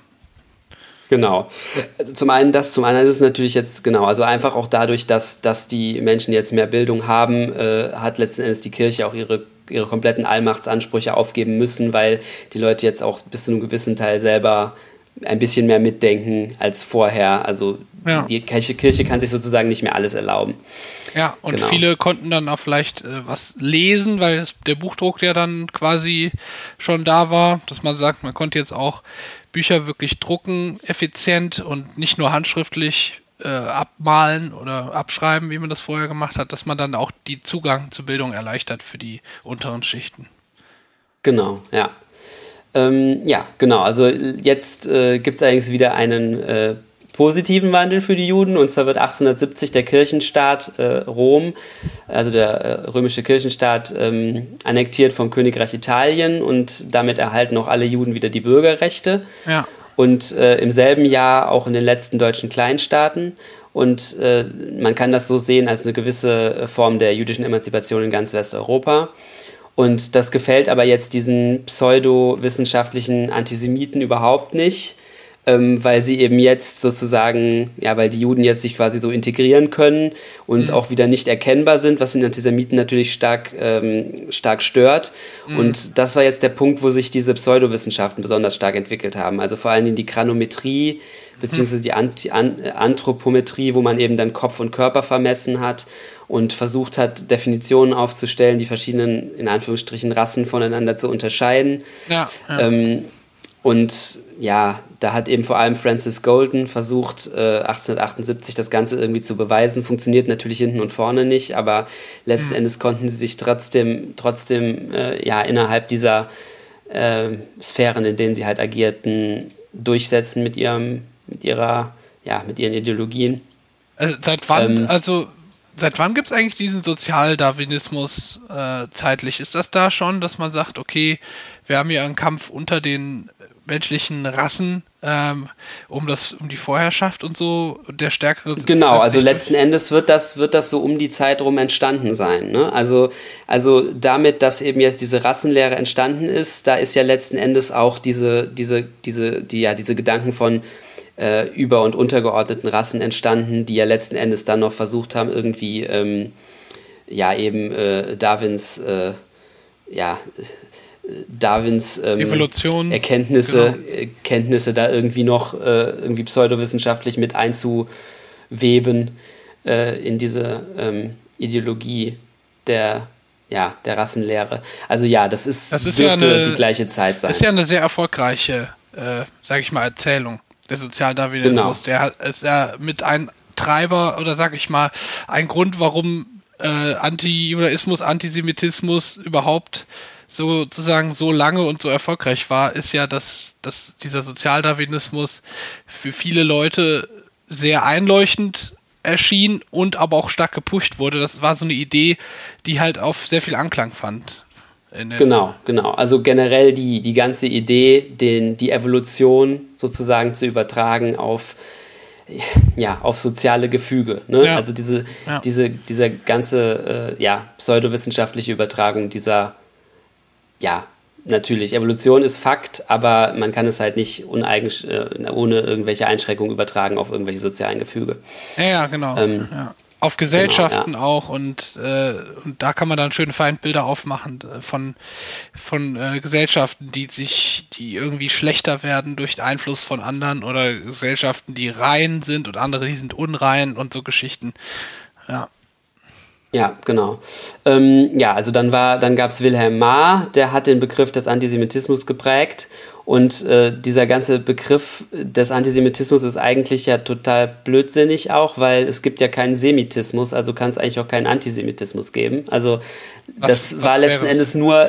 Speaker 2: Genau. Also zum einen ist es natürlich jetzt, genau, also einfach auch dadurch, dass die Menschen jetzt mehr Bildung haben, hat letzten Endes die Kirche auch ihre kompletten Allmachtsansprüche aufgeben müssen, weil die Leute jetzt auch bis zu einem gewissen Teil selber ein bisschen mehr mitdenken als vorher. Also die Kirche kann sich sozusagen nicht mehr alles erlauben.
Speaker 1: Ja, und viele konnten dann auch vielleicht was lesen, weil der Buchdruck ja dann quasi schon da war, dass man sagt, man konnte jetzt auch Bücher wirklich drucken, effizient und nicht nur handschriftlich abmalen oder abschreiben, wie man das vorher gemacht hat, dass man dann auch die Zugang zur Bildung erleichtert für die unteren Schichten.
Speaker 2: Genau, ja. Genau. Also jetzt gibt es eigentlich wieder einen positiven Wandel für die Juden. Und zwar wird 1870 der Kirchenstaat Rom, also der römische Kirchenstaat, annektiert vom Königreich Italien und damit erhalten auch alle Juden wieder die Bürgerrechte.
Speaker 1: Ja.
Speaker 2: Und im selben Jahr auch in den letzten deutschen Kleinstaaten. Und man kann das so sehen als eine gewisse Form der jüdischen Emanzipation in ganz Westeuropa. Und das gefällt aber jetzt diesen pseudowissenschaftlichen Antisemiten überhaupt nicht, weil sie eben jetzt sozusagen, weil die Juden jetzt sich quasi so integrieren können und auch wieder nicht erkennbar sind, was den Antisemiten natürlich stark stört. Und das war jetzt der Punkt, wo sich diese Pseudowissenschaften besonders stark entwickelt haben. Also vor allem die Chronometrie beziehungsweise die Anthropometrie, wo man eben dann Kopf und Körper vermessen hat und versucht hat, Definitionen aufzustellen, die verschiedenen, in Anführungsstrichen, Rassen voneinander zu unterscheiden.
Speaker 1: Ja.
Speaker 2: Da hat eben vor allem Francis Galton versucht, 1878 das Ganze irgendwie zu beweisen. Funktioniert natürlich hinten und vorne nicht, aber letzten Endes konnten sie sich trotzdem innerhalb dieser Sphären, in denen sie halt agierten, durchsetzen mit ihren Ideologien.
Speaker 1: Seit wann gibt es eigentlich diesen Sozialdarwinismus zeitlich? Ist das da schon, dass man sagt, okay, wir haben hier einen Kampf unter den menschlichen Rassen um die Vorherrschaft und so, der stärkere...
Speaker 2: Genau, also letzten Endes wird das so um die Zeit rum entstanden sein. Ne? Also damit, dass eben jetzt diese Rassenlehre entstanden ist, da ist ja letzten Endes auch diese Gedanken von über- und untergeordneten Rassen entstanden, die ja letzten Endes dann noch versucht haben, irgendwie Darwins
Speaker 1: Evolution,
Speaker 2: Erkenntnisse da irgendwie noch irgendwie pseudowissenschaftlich mit einzuweben in diese Ideologie der Rassenlehre. Also das dürfte die gleiche Zeit sein.
Speaker 1: Das ist ja eine sehr erfolgreiche, sage ich mal, Erzählung. Der Sozialdarwinismus, der ist ja mit ein Treiber oder sag ich mal ein Grund, warum Antijudaismus, Antisemitismus überhaupt sozusagen so lange und so erfolgreich war, ist ja, dass dieser Sozialdarwinismus für viele Leute sehr einleuchtend erschien und aber auch stark gepusht wurde. Das war so eine Idee, die halt auf sehr viel Anklang fand.
Speaker 2: Genau. Also generell die ganze Idee, die Evolution sozusagen zu übertragen auf ja, auf soziale Gefüge. Ne?
Speaker 1: Ja.
Speaker 2: Also diese ganze pseudowissenschaftliche Übertragung dieser, ja, natürlich, Evolution ist Fakt, aber man kann es halt nicht ohne irgendwelche Einschränkungen übertragen auf irgendwelche sozialen Gefüge.
Speaker 1: Ja, genau. Auf Gesellschaften auch und da kann man dann schöne Feindbilder aufmachen von Gesellschaften, die irgendwie schlechter werden durch den Einfluss von anderen oder Gesellschaften, die rein sind und andere, die sind unrein und so Geschichten. Ja.
Speaker 2: Ja, genau. Also dann gab es Wilhelm Marr, der hat den Begriff des Antisemitismus geprägt und dieser ganze Begriff des Antisemitismus ist eigentlich ja total blödsinnig auch, weil es gibt ja keinen Semitismus, also kann es eigentlich auch keinen Antisemitismus geben. Also das war letzten Endes nur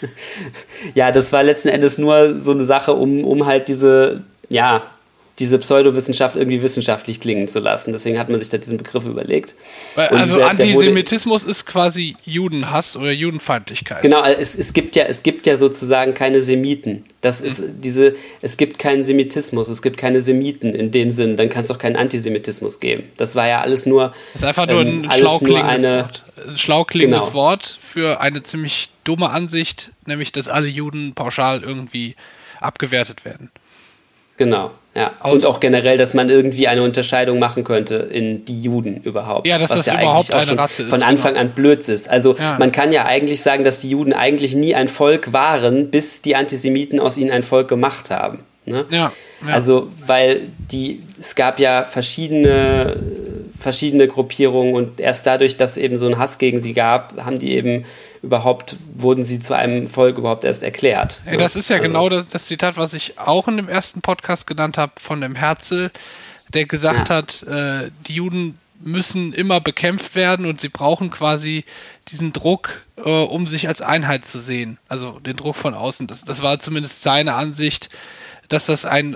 Speaker 2: so eine Sache, um halt diese Pseudowissenschaft irgendwie wissenschaftlich klingen zu lassen. Deswegen hat man sich da diesen Begriff überlegt.
Speaker 1: Also Antisemitismus ist quasi Judenhass oder Judenfeindlichkeit.
Speaker 2: Genau, es gibt ja sozusagen keine Semiten. Es gibt keinen Semitismus, es gibt keine Semiten in dem Sinn, dann kann es doch keinen Antisemitismus geben. Das war ja alles nur...
Speaker 1: Das ist einfach nur ein schlau klingendes Wort für eine ziemlich dumme Ansicht, nämlich, dass alle Juden pauschal irgendwie abgewertet werden.
Speaker 2: Genau, ja. Und auch generell, dass man irgendwie eine Unterscheidung machen könnte in die Juden überhaupt.
Speaker 1: Ja, dass das überhaupt eine Rasse ist.
Speaker 2: Von Anfang an Blöds ist. Also man kann ja eigentlich sagen, dass die Juden eigentlich nie ein Volk waren, bis die Antisemiten aus ihnen ein Volk gemacht haben. Ne? Ja. Also, weil es gab ja verschiedene Gruppierungen und erst dadurch, dass eben so ein Hass gegen sie gab, wurden sie zu einem Volk überhaupt erst erklärt.
Speaker 1: Ja, das ist ja genau das Zitat, was ich auch in dem ersten Podcast genannt habe von dem Herzl, der gesagt hat, die Juden müssen immer bekämpft werden und sie brauchen quasi diesen Druck, um sich als Einheit zu sehen. Also den Druck von außen. Das war zumindest seine Ansicht, dass das ein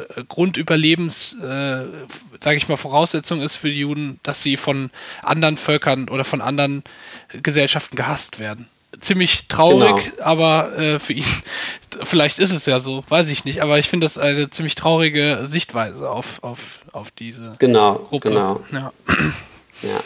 Speaker 1: Voraussetzung ist für die Juden, dass sie von anderen Völkern oder von anderen Gesellschaften gehasst werden. Ziemlich traurig, aber für ihn, vielleicht ist es ja so, weiß ich nicht, aber ich finde das eine ziemlich traurige Sichtweise auf diese Gruppe.
Speaker 2: Genau. Ja.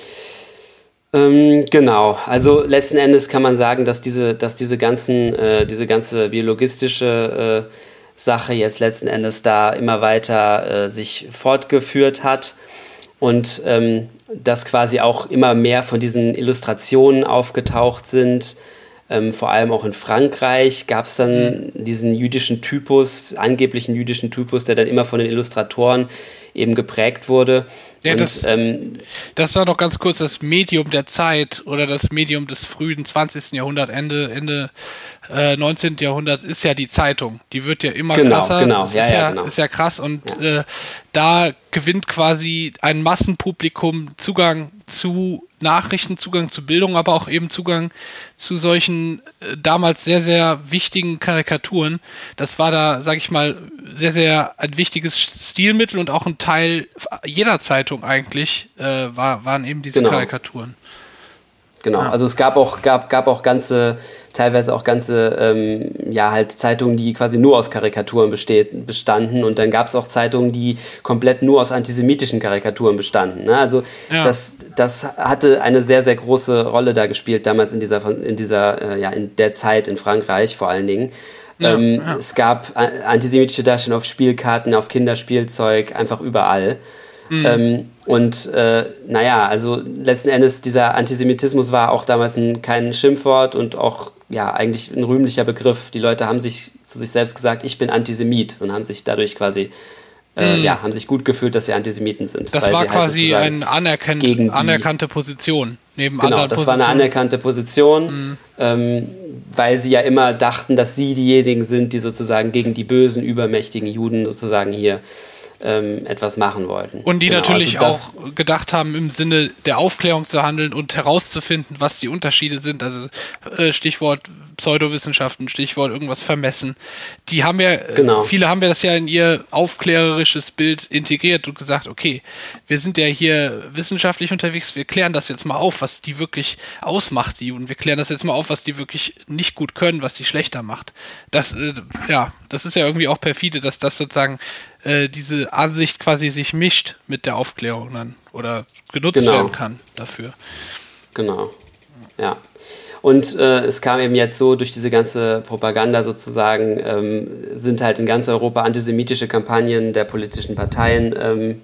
Speaker 2: Genau, also letzten Endes kann man sagen, dass diese ganze biologistische Sache jetzt letzten Endes da immer weiter sich fortgeführt hat und dass quasi auch immer mehr von diesen Illustrationen aufgetaucht sind. Vor allem auch in Frankreich gab es dann diesen angeblichen jüdischen Typus, der dann immer von den Illustratoren eben geprägt wurde.
Speaker 1: Ja, und, das war noch ganz kurz das Medium der Zeit oder das Medium des frühen 20. Jahrhunderts, Ende 19. Jahrhunderts ist ja die Zeitung. Die wird ja immer krasser. Genau. Ist ja krass und da gewinnt quasi ein Massenpublikum Zugang zu Nachrichten, Zugang zu Bildung, aber auch eben Zugang zu solchen damals sehr, sehr wichtigen Karikaturen. Das war da, sag ich mal, sehr, sehr ein wichtiges Stilmittel und auch ein Teil jeder Zeitung eigentlich waren eben diese Karikaturen.
Speaker 2: Genau, also es gab auch teilweise auch ganze Zeitungen, die quasi nur aus Karikaturen bestanden und dann gab es auch Zeitungen, die komplett nur aus antisemitischen Karikaturen bestanden. Ne? Also das hatte eine sehr, sehr große Rolle da gespielt, damals in der Zeit in Frankreich vor allen Dingen. Es gab antisemitische Darstellungen auf Spielkarten, auf Kinderspielzeug, einfach überall. Also letzten Endes, dieser Antisemitismus war auch damals kein Schimpfwort und auch eigentlich ein rühmlicher Begriff. Die Leute haben sich zu sich selbst gesagt, ich bin Antisemit und haben sich dadurch quasi haben sich gut gefühlt, dass sie Antisemiten sind.
Speaker 1: Das war quasi eine anerkannte Position neben anderen Positionen.
Speaker 2: Genau, das war eine anerkannte Position, weil sie ja immer dachten, dass sie diejenigen sind, die sozusagen gegen die bösen, übermächtigen Juden sozusagen hier etwas machen wollten.
Speaker 1: Und die natürlich auch gedacht haben, im Sinne der Aufklärung zu handeln und herauszufinden, was die Unterschiede sind. Also Stichwort Pseudowissenschaften, Stichwort irgendwas vermessen. Die haben viele haben ja das ja in ihr aufklärerisches Bild integriert und gesagt, okay, wir sind ja hier wissenschaftlich unterwegs, wir klären das jetzt mal auf, was die wirklich ausmacht, die Juden. Wir klären das jetzt mal auf, was die wirklich nicht gut können, was die schlechter macht. Das ist ja irgendwie auch perfide, dass das sozusagen diese Ansicht quasi sich mischt mit der Aufklärung dann oder genutzt werden kann dafür.
Speaker 2: Genau, ja. Und es kam eben jetzt so, durch diese ganze Propaganda sozusagen, sind halt in ganz Europa antisemitische Kampagnen der politischen Parteien,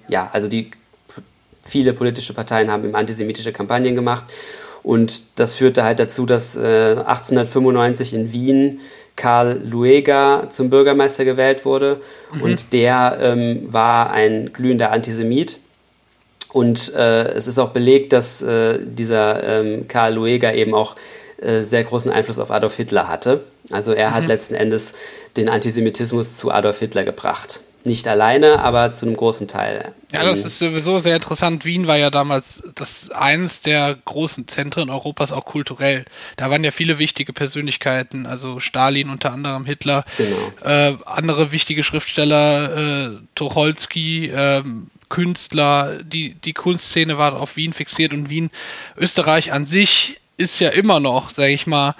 Speaker 2: viele politische Parteien haben eben antisemitische Kampagnen gemacht. Und das führte halt dazu, dass 1895 in Wien Karl Lueger zum Bürgermeister gewählt wurde. Und der war ein glühender Antisemit. Und es ist auch belegt, dass dieser Karl Lueger eben auch sehr großen Einfluss auf Adolf Hitler hatte. Also er hat letzten Endes den Antisemitismus zu Adolf Hitler gebracht. Nicht alleine, aber zu einem großen Teil.
Speaker 1: Ja, das ist sowieso sehr interessant. Wien war ja damals eines der großen Zentren Europas, auch kulturell. Da waren ja viele wichtige Persönlichkeiten, also Stalin unter anderem, Hitler, andere wichtige Schriftsteller, Tucholsky, Künstler. Die Kunstszene war auf Wien fixiert und Wien, Österreich an sich ist ja immer noch, sage ich mal,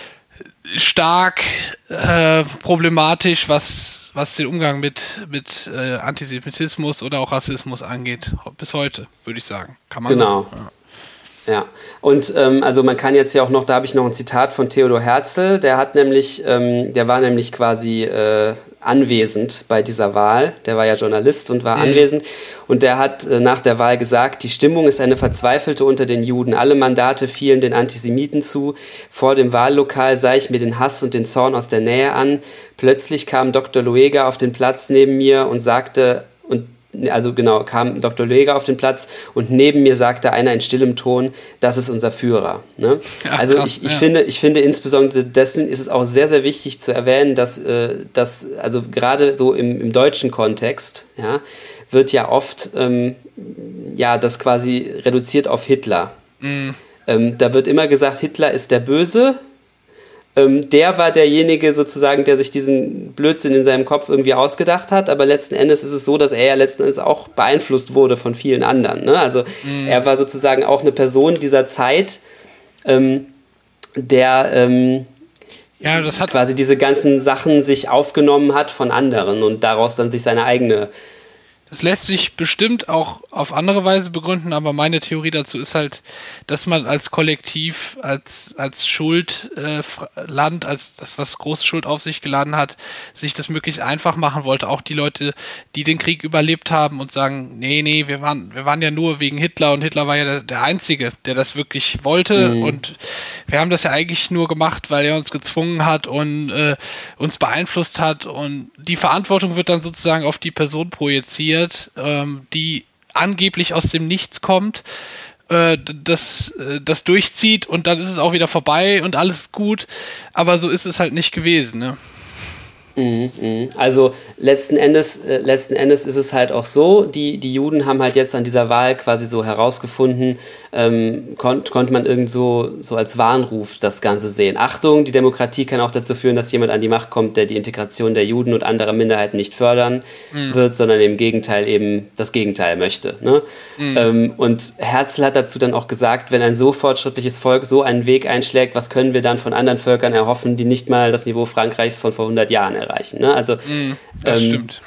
Speaker 1: stark problematisch, was den Umgang mit Antisemitismus oder auch Rassismus angeht. Bis heute, würde ich sagen. Kann man sagen.
Speaker 2: Ja. Und also man kann jetzt ja auch noch, da habe ich noch ein Zitat von Theodor Herzl, der war nämlich quasi anwesend bei dieser Wahl. Der war ja Journalist und war anwesend. Und der hat nach der Wahl gesagt, die Stimmung ist eine verzweifelte unter den Juden. Alle Mandate fielen den Antisemiten zu. Vor dem Wahllokal sah ich mir den Hass und den Zorn aus der Nähe an. Plötzlich kam Dr. Lueger auf den Platz neben mir und sagte, kam Dr. Lueger auf den Platz und neben mir sagte einer in stillem Ton, das ist unser Führer. Ne? Ja, also krass, ich finde insbesondere dessen ist es auch sehr, sehr wichtig zu erwähnen, dass also gerade so im deutschen Kontext, ja, wird ja oft das quasi reduziert auf Hitler. Da wird immer gesagt, Hitler ist der Böse. Der war derjenige sozusagen, der sich diesen Blödsinn in seinem Kopf irgendwie ausgedacht hat, aber letzten Endes ist es so, dass er ja letzten Endes auch beeinflusst wurde von vielen anderen. Ne? Also er war sozusagen auch eine Person dieser Zeit, der quasi diese ganzen Sachen sich aufgenommen hat von anderen und daraus dann sich seine eigene...
Speaker 1: Das lässt sich bestimmt auch auf andere Weise begründen, aber meine Theorie dazu ist halt, dass man als Kollektiv, als Schuldland, als das, was große Schuld auf sich geladen hat, sich das möglichst einfach machen wollte. Auch die Leute, die den Krieg überlebt haben und sagen, nee, wir waren ja nur wegen Hitler und Hitler war ja der Einzige, der das wirklich wollte und wir haben das ja eigentlich nur gemacht, weil er uns gezwungen hat und uns beeinflusst hat und die Verantwortung wird dann sozusagen auf die Person projiziert, die angeblich aus dem Nichts kommt, das durchzieht und dann ist es auch wieder vorbei und alles gut, aber so ist es halt nicht gewesen, ne?
Speaker 2: Also letzten Endes ist es halt auch so, die Juden haben halt jetzt an dieser Wahl quasi so herausgefunden, konnte man irgend so als Warnruf das Ganze sehen. Achtung, die Demokratie kann auch dazu führen, dass jemand an die Macht kommt, der die Integration der Juden und anderer Minderheiten nicht fördern wird, sondern im Gegenteil eben das Gegenteil möchte. Ne? Und Herzl hat dazu dann auch gesagt, wenn ein so fortschrittliches Volk so einen Weg einschlägt, was können wir dann von anderen Völkern erhoffen, die nicht mal das Niveau Frankreichs von vor 100 Jahren erreichen. Ne? Also
Speaker 1: das stimmt.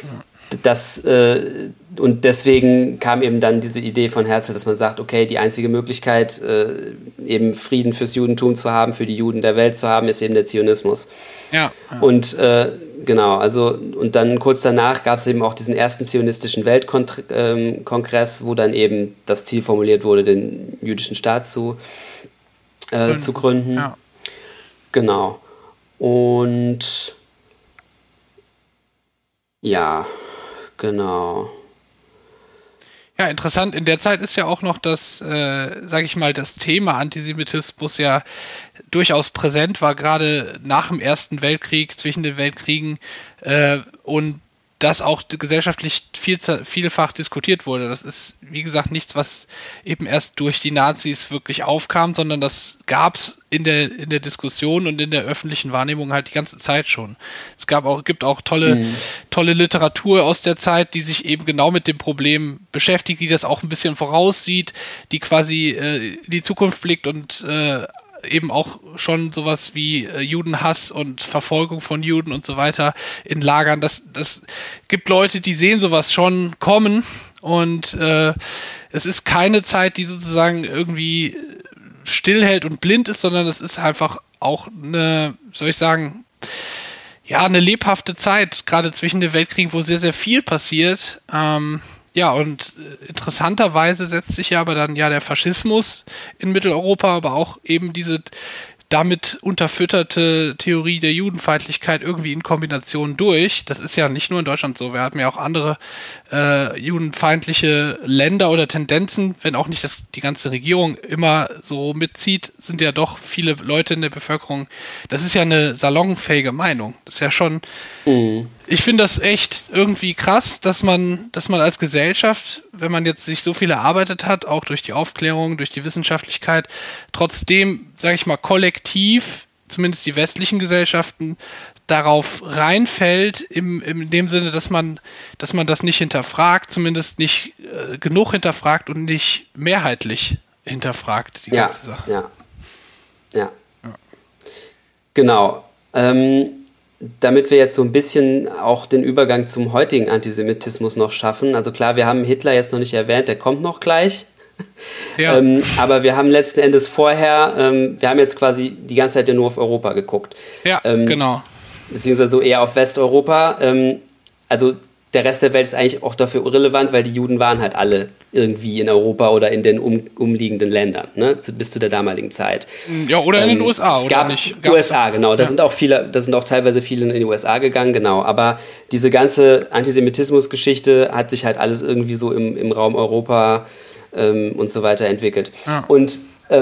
Speaker 2: Und deswegen kam eben dann diese Idee von Herzl, dass man sagt, okay, die einzige Möglichkeit, eben Frieden fürs Judentum zu haben, für die Juden der Welt zu haben, ist eben der Zionismus.
Speaker 1: Ja.
Speaker 2: Und und dann kurz danach gab es eben auch diesen ersten zionistischen Weltkongress, wo dann eben das Ziel formuliert wurde, den jüdischen Staat zu gründen.
Speaker 1: Ja.
Speaker 2: Genau. Und ja, genau.
Speaker 1: Ja, interessant. In der Zeit ist ja auch noch das, sage ich mal, das Thema Antisemitismus ja durchaus präsent war, gerade nach dem Ersten Weltkrieg, zwischen den Weltkriegen und das auch gesellschaftlich vielfach diskutiert wurde. Das ist, wie gesagt, nichts, was eben erst durch die Nazis wirklich aufkam, sondern das gab es in der Diskussion und in der öffentlichen Wahrnehmung halt die ganze Zeit schon. Es gibt auch tolle Literatur aus der Zeit, die sich eben genau mit dem Problem beschäftigt, die das auch ein bisschen voraussieht, die quasi in die Zukunft blickt und eben auch schon sowas wie Judenhass und Verfolgung von Juden und so weiter in Lagern. Das gibt Leute, die sehen sowas schon kommen und es ist keine Zeit, die sozusagen irgendwie stillhält und blind ist, sondern es ist einfach auch eine, soll ich sagen, ja, eine lebhafte Zeit, gerade zwischen den Weltkriegen, wo sehr, sehr viel passiert. Ja, und interessanterweise setzt sich ja aber dann ja der Faschismus in Mitteleuropa, aber auch eben diese damit unterfütterte Theorie der Judenfeindlichkeit irgendwie in Kombination durch. Das ist ja nicht nur in Deutschland so. Wir hatten ja auch andere judenfeindliche Länder oder Tendenzen, wenn auch nicht die ganze Regierung immer so mitzieht, sind ja doch viele Leute in der Bevölkerung. Das ist ja eine salonfähige Meinung. Das ist ja schon. Ich finde das echt irgendwie krass, dass man als Gesellschaft, wenn man jetzt sich so viel erarbeitet hat, auch durch die Aufklärung, durch die Wissenschaftlichkeit, trotzdem, sage ich mal, kollektiv, zumindest die westlichen Gesellschaften, darauf reinfällt, in dem Sinne, dass man das nicht hinterfragt, zumindest nicht genug hinterfragt und nicht mehrheitlich hinterfragt, die ganze Sache.
Speaker 2: Ja. Genau. Damit wir jetzt so ein bisschen auch den Übergang zum heutigen Antisemitismus noch schaffen. Also klar, wir haben Hitler jetzt noch nicht erwähnt, der kommt noch gleich. Ja. Aber wir haben letzten Endes vorher, wir haben jetzt quasi die ganze Zeit ja nur auf Europa geguckt.
Speaker 1: Ja, genau.
Speaker 2: Beziehungsweise so eher auf Westeuropa. Also der Rest der Welt ist eigentlich auch dafür irrelevant, weil die Juden waren halt alle irgendwie in Europa oder in den umliegenden Ländern, ne? Bis zu der damaligen Zeit.
Speaker 1: Ja, oder in den USA,
Speaker 2: es gab
Speaker 1: oder nicht?
Speaker 2: USA, genau. Da sind auch teilweise viele in die USA gegangen, genau. Aber diese ganze Antisemitismus-Geschichte hat sich halt alles irgendwie so im Raum Europa und so weiter entwickelt. Ja. Und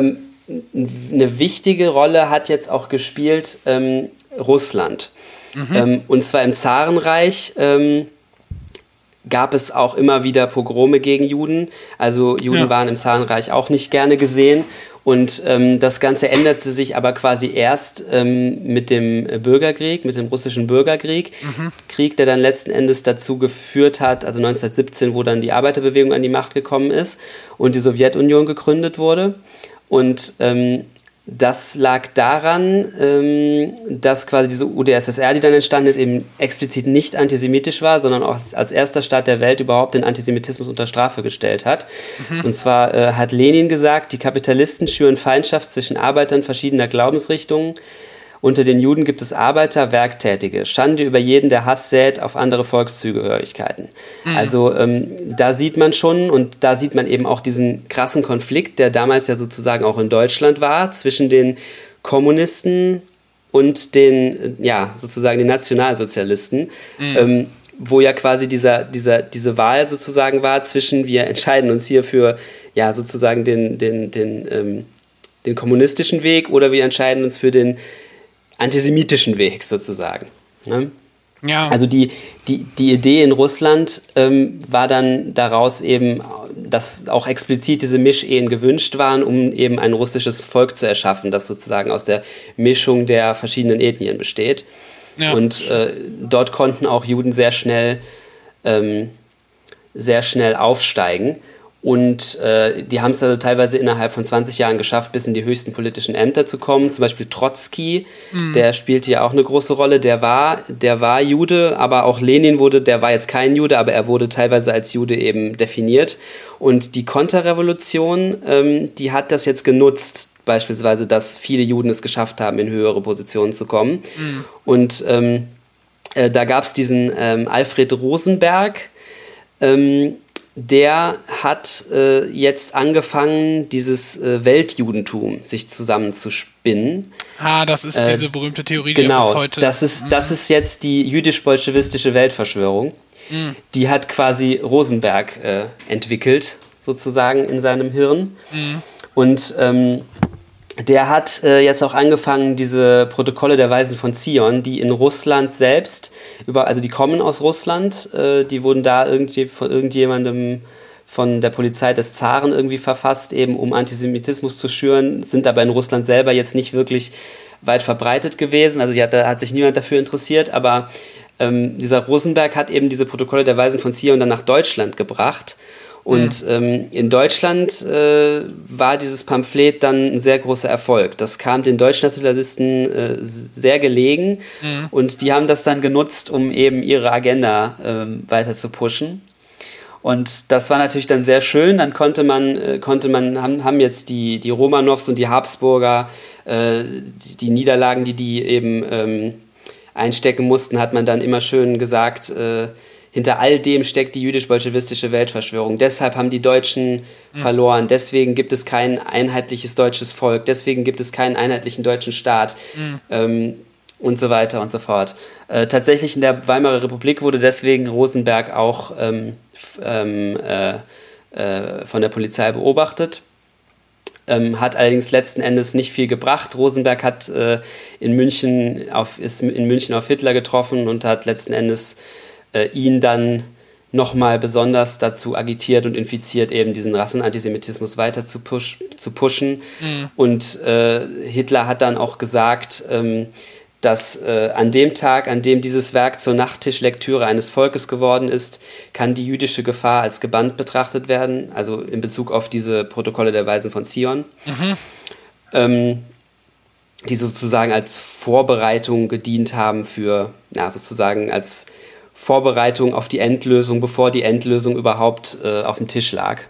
Speaker 2: eine wichtige Rolle hat jetzt auch gespielt Russland. Und zwar im Zarenreich gab es auch immer wieder Pogrome gegen Juden. Also Juden waren im Zarenreich auch nicht gerne gesehen. Und das Ganze änderte sich aber quasi erst mit dem Bürgerkrieg, mit dem russischen Bürgerkrieg. Krieg, der dann letzten Endes dazu geführt hat, also 1917, wo dann die Arbeiterbewegung an die Macht gekommen ist und die Sowjetunion gegründet wurde. Und das lag daran, dass quasi diese UdSSR, die dann entstanden ist, eben explizit nicht antisemitisch war, sondern auch als erster Staat der Welt überhaupt den Antisemitismus unter Strafe gestellt hat. Und zwar hat Lenin gesagt, die Kapitalisten schüren Feindschaft zwischen Arbeitern verschiedener Glaubensrichtungen. Unter den Juden gibt es Arbeiter, Werktätige. Schande über jeden, der Hass sät auf andere Volkszugehörigkeiten. Also da sieht man schon, und da sieht man eben auch diesen krassen Konflikt, der damals ja sozusagen auch in Deutschland war, zwischen den Kommunisten und den, sozusagen den Nationalsozialisten, wo ja quasi diese Wahl sozusagen war zwischen, wir entscheiden uns hier für, sozusagen den kommunistischen Weg oder wir entscheiden uns für den antisemitischen Weg sozusagen. Ne? Ja. Also die Idee in Russland war dann daraus eben, dass auch explizit diese Mischehen gewünscht waren, um eben ein russisches Volk zu erschaffen, das sozusagen aus der Mischung der verschiedenen Ethnien besteht. Ja. Und dort konnten auch Juden sehr schnell aufsteigen. Und die haben es also teilweise innerhalb von 20 Jahren geschafft, bis in die höchsten politischen Ämter zu kommen. Zum Beispiel Trotzki, der spielte ja auch eine große Rolle. Der war Jude, aber auch Lenin der war jetzt kein Jude, aber er wurde teilweise als Jude eben definiert. Und die Konterrevolution, die hat das jetzt genutzt, beispielsweise, dass viele Juden es geschafft haben, in höhere Positionen zu kommen. Und da gab es diesen Alfred Rosenberg, der hat jetzt angefangen, dieses Weltjudentum sich zusammenzuspinnen.
Speaker 1: Das ist diese berühmte Theorie, die
Speaker 2: genau,
Speaker 1: bis heute...
Speaker 2: Das ist jetzt die jüdisch-bolschewistische Weltverschwörung. Die hat quasi Rosenberg entwickelt, sozusagen in seinem Hirn. Und der hat jetzt auch angefangen, diese Protokolle der Weisen von Zion, die in Russland selbst, also die kommen aus Russland, die wurden da von irgendjemandem von der Polizei des Zaren irgendwie verfasst, eben um Antisemitismus zu schüren, sind aber in Russland selber jetzt nicht wirklich weit verbreitet gewesen, also da hat sich niemand dafür interessiert, aber dieser Rosenberg hat eben diese Protokolle der Weisen von Zion dann nach Deutschland gebracht. Und in Deutschland war dieses Pamphlet dann ein sehr großer Erfolg. Das kam den Deutschnationalisten sehr gelegen und die haben das dann genutzt, um eben ihre Agenda weiter zu pushen. Und das war natürlich dann sehr schön. Dann haben jetzt die Romanows und die Habsburger die Niederlagen, die eben einstecken mussten, hat man dann immer schön gesagt, hinter all dem steckt die jüdisch-bolschewistische Weltverschwörung. Deshalb haben die Deutschen verloren. Deswegen gibt es kein einheitliches deutsches Volk. Deswegen gibt es keinen einheitlichen deutschen Staat. Und so weiter und so fort. Tatsächlich in der Weimarer Republik wurde deswegen Rosenberg auch von der Polizei beobachtet. Hat allerdings letzten Endes nicht viel gebracht. Rosenberg hat in München auf Hitler getroffen und hat letzten Endes ihn dann nochmal besonders dazu agitiert und infiziert, eben diesen Rassenantisemitismus weiter zu pushen. Und Hitler hat dann auch gesagt, dass an dem Tag, an dem dieses Werk zur Nachttischlektüre eines Volkes geworden ist, kann die jüdische Gefahr als gebannt betrachtet werden, also in Bezug auf diese Protokolle der Weisen von Zion, die sozusagen als Vorbereitung gedient haben sozusagen als Vorbereitung auf die Endlösung, bevor die Endlösung überhaupt auf dem Tisch lag.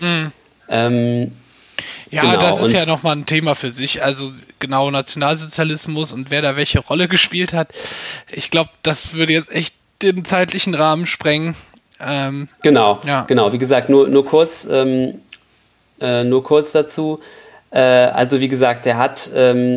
Speaker 1: Ja, das ist ja nochmal ein Thema für sich. Also genau, Nationalsozialismus und wer da welche Rolle gespielt hat. Ich glaube, das würde jetzt echt den zeitlichen Rahmen sprengen.
Speaker 2: Genau. Wie gesagt, nur kurz dazu. Also wie gesagt, der hat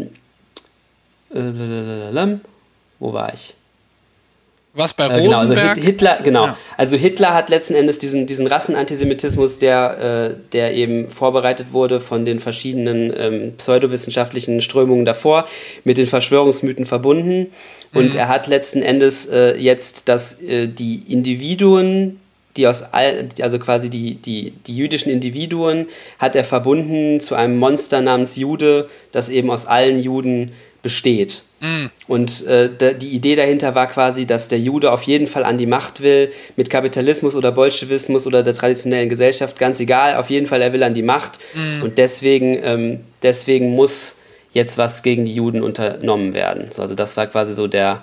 Speaker 2: wo war ich?
Speaker 1: Was bei Rosenberg?
Speaker 2: Also Hitler hat letzten Endes diesen Rassenantisemitismus, der eben vorbereitet wurde von den verschiedenen pseudowissenschaftlichen Strömungen davor, mit den Verschwörungsmythen verbunden. Und er hat letzten Endes jetzt die Individuen, also quasi die jüdischen Individuen, hat er verbunden zu einem Monster namens Jude, das eben aus allen Juden besteht. Und die Idee dahinter war quasi, dass der Jude auf jeden Fall an die Macht will, mit Kapitalismus oder Bolschewismus oder der traditionellen Gesellschaft, ganz egal, auf jeden Fall er will an die Macht und deswegen muss jetzt was gegen die Juden unternommen werden. So, also das war quasi so der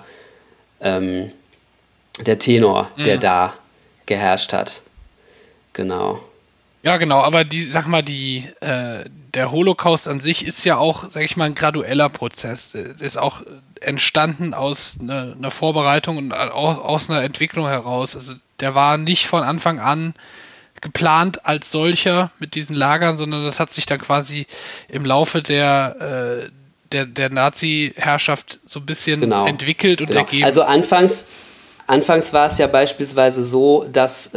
Speaker 2: Tenor, der da geherrscht hat. Genau.
Speaker 1: Ja, genau, aber der Holocaust an sich ist ja auch, sag ich mal, ein gradueller Prozess. Ist auch entstanden aus einer Vorbereitung und auch aus einer Entwicklung heraus. Also der war nicht von Anfang an geplant als solcher mit diesen Lagern, sondern das hat sich dann quasi im Laufe der Nazi-Herrschaft so ein bisschen entwickelt und ergeben.
Speaker 2: Also anfangs war es ja beispielsweise so, dass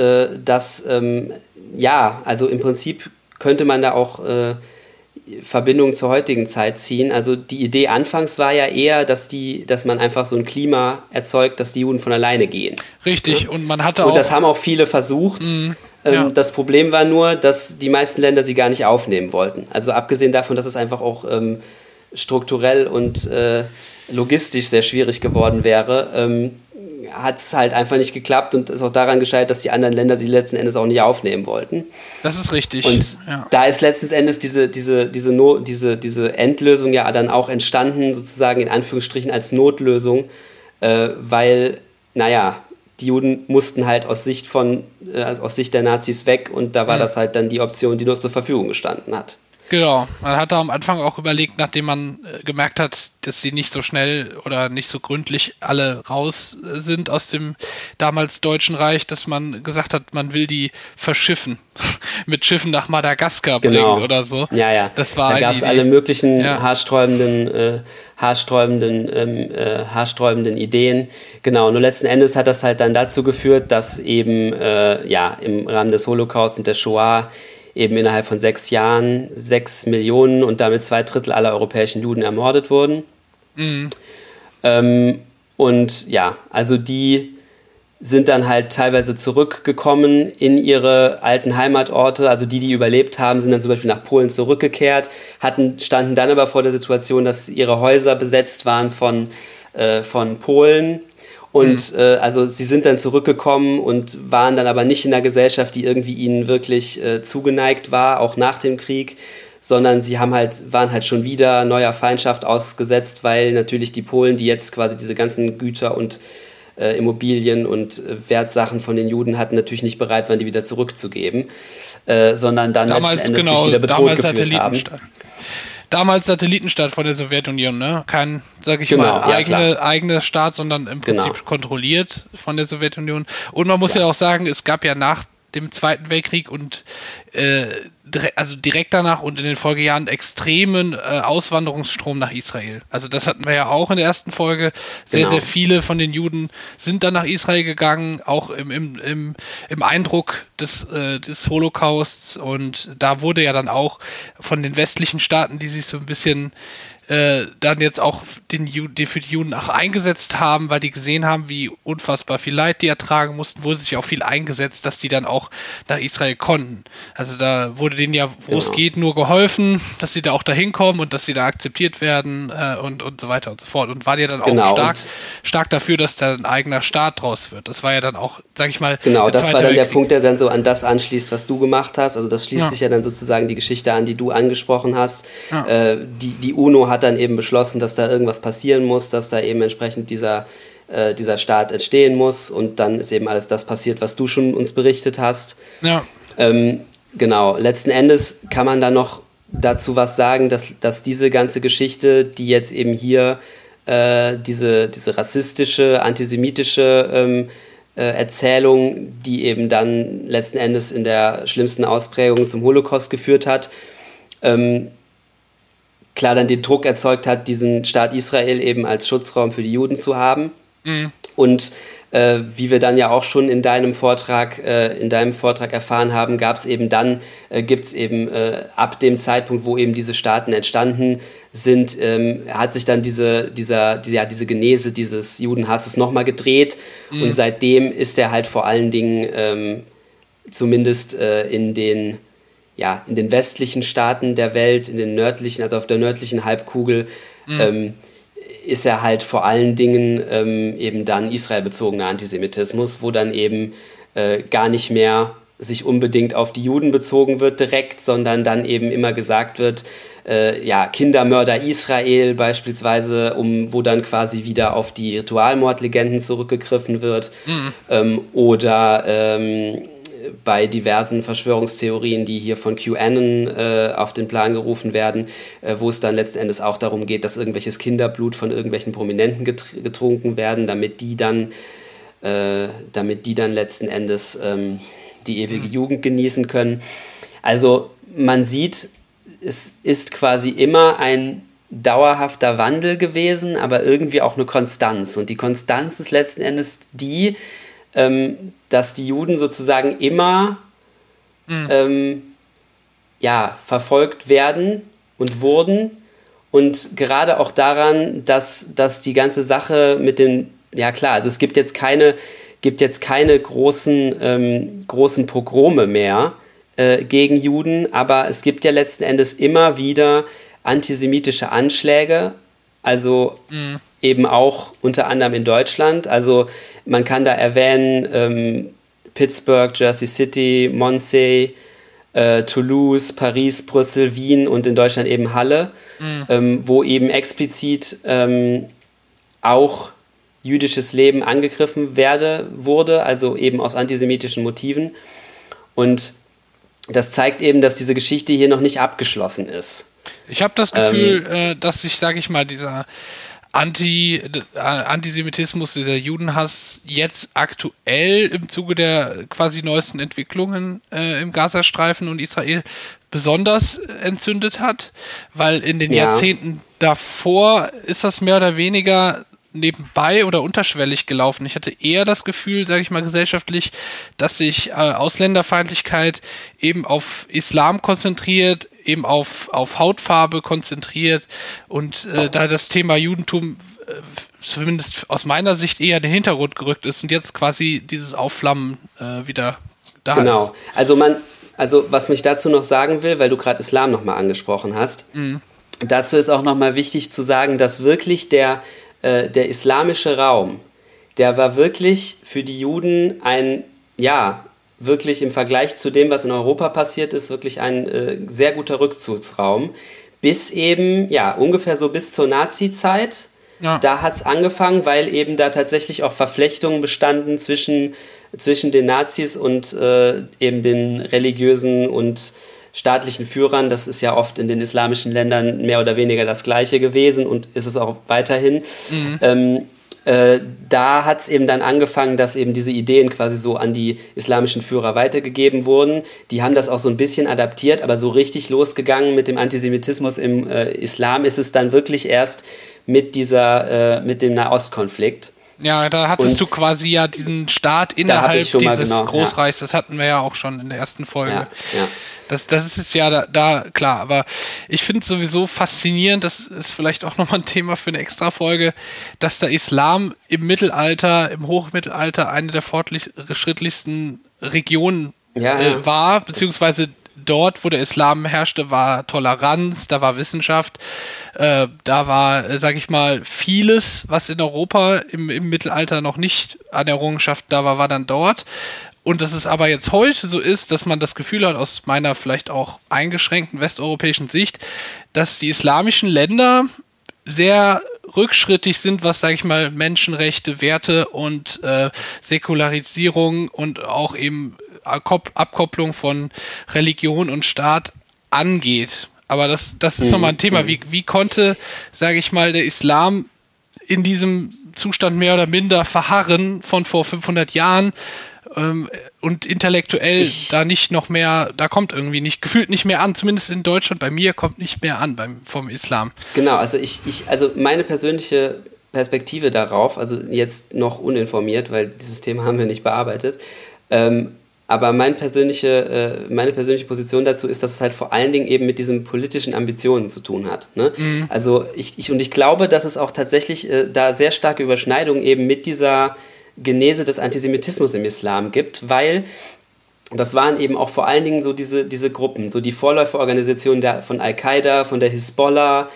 Speaker 2: also im Prinzip könnte man da auch Verbindungen zur heutigen Zeit ziehen. Also die Idee anfangs war ja eher, dass man einfach so ein Klima erzeugt, dass die Juden von alleine gehen.
Speaker 1: Richtig, ja? Und man hatte auch...
Speaker 2: Und das haben auch viele versucht. Ja. Das Problem war nur, dass die meisten Länder sie gar nicht aufnehmen wollten. Also abgesehen davon, dass es einfach auch strukturell und logistisch sehr schwierig geworden wäre, hat es halt einfach nicht geklappt und ist auch daran gescheitert, dass die anderen Länder sie letzten Endes auch nicht aufnehmen wollten.
Speaker 1: Das ist richtig.
Speaker 2: Und da ist letzten Endes diese Endlösung ja dann auch entstanden, sozusagen in Anführungsstrichen als Notlösung, weil, die Juden mussten halt aus Sicht der Nazis weg und da war das halt dann die Option, die noch zur Verfügung gestanden hat.
Speaker 1: Genau, man hat da am Anfang auch überlegt, nachdem man gemerkt hat, dass sie nicht so schnell oder nicht so gründlich alle raus sind aus dem damals Deutschen Reich, dass man gesagt hat, man will die verschiffen, mit Schiffen nach Madagaskar bringen oder so.
Speaker 2: Ja.
Speaker 1: Das war
Speaker 2: da gab es alle möglichen haarsträubenden Ideen. Genau, nur letzten Endes hat das halt dann dazu geführt, dass eben im Rahmen des Holocaust und der Shoah eben innerhalb von 6 Jahren 6 Millionen und damit 2/3 aller europäischen Juden ermordet wurden. Also die sind dann halt teilweise zurückgekommen in ihre alten Heimatorte. Also die überlebt haben, sind dann zum Beispiel nach Polen zurückgekehrt, standen dann aber vor der Situation, dass ihre Häuser besetzt waren von Polen. Und also sie sind dann zurückgekommen und waren dann aber nicht in einer Gesellschaft, die irgendwie ihnen wirklich zugeneigt war, auch nach dem Krieg, sondern sie waren halt schon wieder neuer Feindschaft ausgesetzt, weil natürlich die Polen, die jetzt quasi diese ganzen Güter und Immobilien und Wertsachen von den Juden hatten, natürlich nicht bereit waren, die wieder zurückzugeben, sondern dann letzten Endes sich wieder bedroht gefühlt haben.
Speaker 1: Damals Satellitenstaat von der Sowjetunion, ne? Kein, sag ich mal, eigener Staat, sondern im Prinzip kontrolliert von der Sowjetunion. Und man muss ja auch sagen, es gab ja nach dem Zweiten Weltkrieg und direkt danach und in den Folgejahren extremen Auswanderungsstrom nach Israel. Also das hatten wir ja auch in der ersten Folge. Sehr viele von den Juden sind dann nach Israel gegangen, auch im Eindruck des Holocausts, und da wurde ja dann auch von den westlichen Staaten, die sich so ein bisschen dann jetzt auch die für die Juden auch eingesetzt haben, weil die gesehen haben, wie unfassbar viel Leid die ertragen mussten, wurde sich auch viel eingesetzt, dass die dann auch nach Israel konnten. Also da wurde denen ja, wo es geht, nur geholfen, dass sie da auch dahin kommen und dass sie da akzeptiert werden und so weiter und so fort. Und war ja dann auch stark dafür, dass da ein eigener Staat draus wird. Das war ja dann auch, sag ich mal...
Speaker 2: Genau, das war dann der Punkt, der dann so an das anschließt, was du gemacht hast. Also das schließt sich ja dann sozusagen die Geschichte an, die du angesprochen hast. Ja. Die UNO hat dann eben beschlossen, dass da irgendwas passieren muss, dass da eben entsprechend dieser Staat entstehen muss, und dann ist eben alles das passiert, was du schon uns berichtet hast. Ja. Genau, letzten Endes kann man da noch dazu was sagen, dass diese ganze Geschichte, die jetzt eben hier diese rassistische, antisemitische Erzählung, die eben dann letzten Endes in der schlimmsten Ausprägung zum Holocaust geführt hat, klar dann den Druck erzeugt hat, diesen Staat Israel eben als Schutzraum für die Juden zu haben. Mhm. Und wie wir dann ja auch schon in deinem Vortrag erfahren haben, gibt es eben ab dem Zeitpunkt, wo eben diese Staaten entstanden sind, hat sich dann diese Genese dieses Judenhasses nochmal gedreht. Mhm. Und seitdem ist er halt vor allen Dingen zumindest in den westlichen Staaten der Welt, in den nördlichen, also auf der nördlichen Halbkugel, ist er halt vor allen Dingen eben dann israelbezogener Antisemitismus, wo dann eben gar nicht mehr sich unbedingt auf die Juden bezogen wird direkt, sondern dann eben immer gesagt wird, Kindermörder Israel beispielsweise, wo dann quasi wieder auf die Ritualmordlegenden zurückgegriffen wird, oder bei diversen Verschwörungstheorien, die hier von QAnon auf den Plan gerufen werden, wo es dann letzten Endes auch darum geht, dass irgendwelches Kinderblut von irgendwelchen Prominenten getrunken werden, damit die dann letzten Endes die ewige Jugend genießen können. Also man sieht, es ist quasi immer ein dauerhafter Wandel gewesen, aber irgendwie auch eine Konstanz. Und die Konstanz ist letzten Endes die, dass die Juden sozusagen immer verfolgt werden und wurden, und gerade auch daran, dass die ganze Sache mit den, also es gibt jetzt keine großen Pogrome mehr gegen Juden, aber es gibt ja letzten Endes immer wieder antisemitische Anschläge, also eben auch unter anderem in Deutschland. Also man kann da erwähnen Pittsburgh, Jersey City, Mondsee, Toulouse, Paris, Brüssel, Wien und in Deutschland eben Halle, wo eben explizit auch jüdisches Leben angegriffen wurde, also eben aus antisemitischen Motiven. Und das zeigt eben, dass diese Geschichte hier noch nicht abgeschlossen ist.
Speaker 1: Ich habe das Gefühl, dass sich, sage ich mal, dieser Antisemitismus, dieser Judenhass jetzt aktuell im Zuge der quasi neuesten Entwicklungen im Gazastreifen und Israel besonders entzündet hat, weil in den Jahrzehnten davor ist das mehr oder weniger nebenbei oder unterschwellig gelaufen. Ich hatte eher das Gefühl, sage ich mal gesellschaftlich, dass sich Ausländerfeindlichkeit eben auf Islam konzentriert, eben auf Hautfarbe konzentriert, und da das Thema Judentum zumindest aus meiner Sicht eher in den Hintergrund gerückt ist und jetzt quasi dieses Aufflammen wieder da ist.
Speaker 2: Genau. Also was mich dazu noch sagen will, weil du gerade Islam nochmal angesprochen hast, dazu ist auch nochmal wichtig zu sagen, dass wirklich der islamische Raum der war wirklich für die Juden wirklich im Vergleich zu dem, was in Europa passiert ist, wirklich ein sehr guter Rückzugsraum. Bis eben, ungefähr so bis zur Nazi-Zeit. Ja. Da hat es angefangen, weil eben da tatsächlich auch Verflechtungen bestanden zwischen den Nazis und eben den religiösen und staatlichen Führern. Das ist ja oft in den islamischen Ländern mehr oder weniger das Gleiche gewesen und ist es auch weiterhin. Da hat es eben dann angefangen, dass eben diese Ideen quasi so an die islamischen Führer weitergegeben wurden. Die haben das auch so ein bisschen adaptiert, aber so richtig losgegangen mit dem Antisemitismus im Islam ist es dann wirklich erst mit dem Nahostkonflikt.
Speaker 1: Ja, da hattest du quasi ja diesen Staat innerhalb dieses Großreichs, das hatten wir ja auch schon in der ersten Folge. Ja. Das ist es ja da klar, aber ich finde es sowieso faszinierend, das ist vielleicht auch nochmal ein Thema für eine Extra-Folge, dass der Islam im Hochmittelalter eine der fortschrittlichsten Regionen war, beziehungsweise dort, wo der Islam herrschte, war Toleranz, da war Wissenschaft, da war, sag ich mal, vieles, was in Europa im Mittelalter noch nicht an Errungenschaft da war dann dort. Und dass es aber jetzt heute so ist, dass man das Gefühl hat, aus meiner vielleicht auch eingeschränkten westeuropäischen Sicht, dass die islamischen Länder sehr rückschrittig sind, was, sage ich mal, Menschenrechte, Werte und Säkularisierung und auch eben Abkopplung von Religion und Staat angeht. Aber das ist nochmal ein Thema. Wie konnte, sage ich mal, der Islam in diesem Zustand mehr oder minder verharren von vor 500 Jahren und intellektuell da nicht noch mehr, da kommt irgendwie nicht, gefühlt nicht mehr an, zumindest in Deutschland, bei mir kommt nicht mehr an vom Islam.
Speaker 2: Genau, also also meine persönliche Perspektive darauf, also jetzt noch uninformiert, weil dieses Thema haben wir nicht bearbeitet, aber meine persönliche Position dazu ist, dass es halt vor allen Dingen eben mit diesen politischen Ambitionen zu tun hat. Ne? Also ich glaube, dass es auch tatsächlich da sehr starke Überschneidungen eben mit dieser Genese des Antisemitismus im Islam gibt, weil das waren eben auch vor allen Dingen so diese Gruppen, so die Vorläuferorganisationen von Al-Qaida, von der Hisbollah,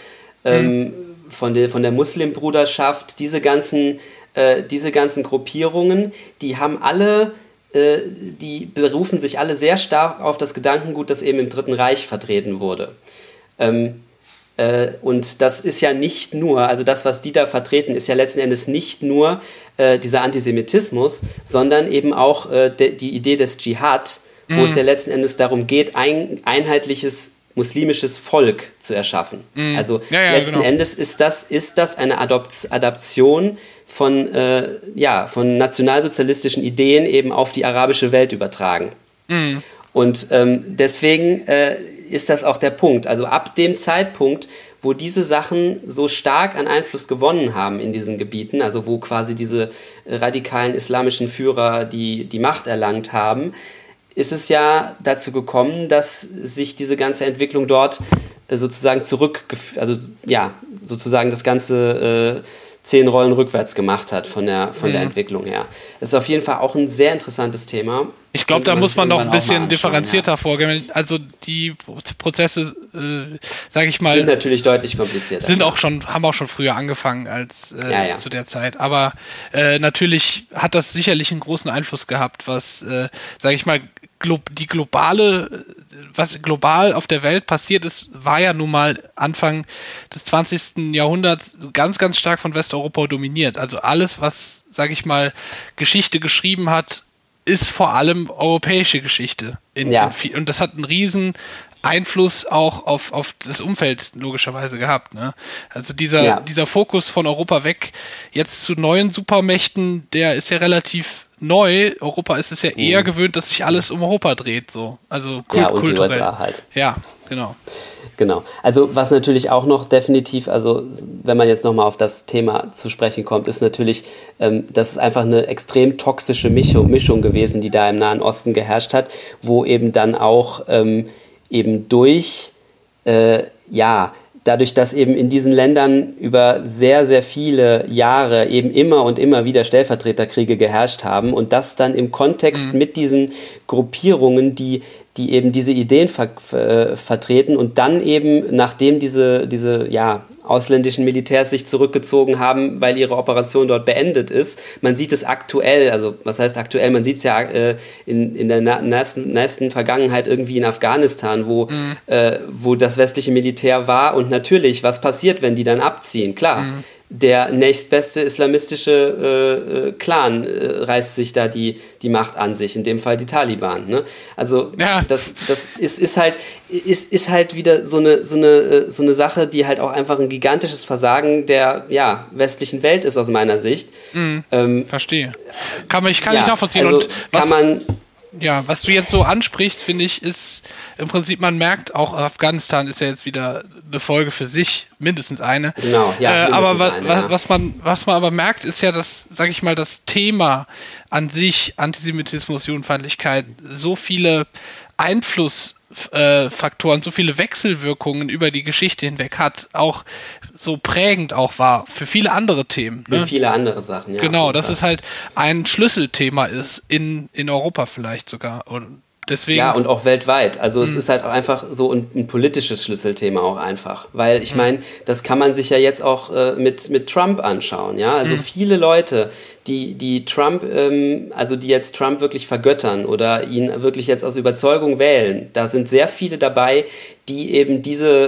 Speaker 2: von der Muslimbruderschaft, diese ganzen Gruppierungen, die haben alle die berufen sich alle sehr stark auf das Gedankengut, das eben im Dritten Reich vertreten wurde. Und das ist ja nicht nur, also das, was die da vertreten, ist ja letzten Endes nicht nur dieser Antisemitismus, sondern eben auch die Idee des Dschihad, wo es ja letzten Endes darum geht, ein einheitliches muslimisches Volk zu erschaffen. Also letzten Endes ist das eine Adaption von nationalsozialistischen Ideen eben auf die arabische Welt übertragen. Und deswegen ist das auch der Punkt. Also ab dem Zeitpunkt, wo diese Sachen so stark an Einfluss gewonnen haben in diesen Gebieten, also wo quasi diese radikalen islamischen Führer die Macht erlangt haben, ist es ja dazu gekommen, dass sich diese ganze Entwicklung dort sozusagen sozusagen das ganze 10 Rollen rückwärts gemacht hat von der Entwicklung her. Das ist auf jeden Fall auch ein sehr interessantes Thema.
Speaker 1: Ich glaube, da muss man noch ein bisschen differenzierter vorgehen. Also die Prozesse, sage ich mal,
Speaker 2: sind natürlich deutlich komplizierter.
Speaker 1: Haben auch schon früher angefangen als zu der Zeit. Aber natürlich hat das sicherlich einen großen Einfluss gehabt, was, sage ich mal, was global auf der Welt passiert ist, war ja nun mal Anfang des 20. Jahrhunderts ganz, ganz stark von Westeuropa dominiert. Also alles, was, sage ich mal, Geschichte geschrieben hat, ist vor allem europäische Geschichte. Und das hat einen riesen Einfluss auch auf das Umfeld logischerweise gehabt. Ne? Also dieser Fokus von Europa weg jetzt zu neuen Supermächten, der ist ja relativ neu. Europa ist es ja eher gewöhnt, dass sich alles um Europa dreht. So. Also
Speaker 2: und die USA halt.
Speaker 1: Ja, genau.
Speaker 2: Genau. Also was natürlich auch noch definitiv, also wenn man jetzt nochmal auf das Thema zu sprechen kommt, ist natürlich, das ist einfach eine extrem toxische Mischung gewesen, die da im Nahen Osten geherrscht hat, wo eben dann auch eben dadurch, dass eben in diesen Ländern über sehr, sehr viele Jahre eben immer und immer wieder Stellvertreterkriege geherrscht haben und das dann im Kontext mit diesen Gruppierungen, die eben diese Ideen vertreten und dann eben, nachdem diese ausländischen Militärs sich zurückgezogen haben, weil ihre Operation dort beendet ist. Man sieht es aktuell, also was heißt aktuell, man sieht es ja in der nächsten Vergangenheit irgendwie in Afghanistan, wo das westliche Militär war und natürlich, was passiert, wenn die dann abziehen? Klar, der nächstbeste islamistische Clan reißt sich da die Macht an sich, in dem Fall die Taliban. Ne? Also das ist halt wieder so eine Sache, die halt auch einfach ein gigantisches Versagen der westlichen Welt ist aus meiner Sicht.
Speaker 1: Verstehe. Ich kann nicht nachvollziehen.
Speaker 2: Also
Speaker 1: und was du jetzt so ansprichst, finde ich, ist im Prinzip, man merkt, auch Afghanistan ist ja jetzt wieder eine Folge für sich, mindestens eine.
Speaker 2: Genau,
Speaker 1: was man aber merkt, ist ja, dass, sag ich mal, das Thema an sich, Antisemitismus, Judenfeindlichkeit, so viele Einflussfaktoren, so viele Wechselwirkungen über die Geschichte hinweg hat, auch so prägend auch war für viele andere Themen.
Speaker 2: Für viele andere Sachen, ja.
Speaker 1: Genau, dass es halt ein Schlüsselthema ist in Europa vielleicht sogar. Und deswegen.
Speaker 2: Ja, und auch weltweit. Also es ist halt auch einfach so ein politisches Schlüsselthema auch einfach. Weil ich meine, das kann man sich ja jetzt auch mit Trump anschauen. Ja, also viele Leute, die Trump, die jetzt Trump wirklich vergöttern oder ihn wirklich jetzt aus Überzeugung wählen, da sind sehr viele dabei, die eben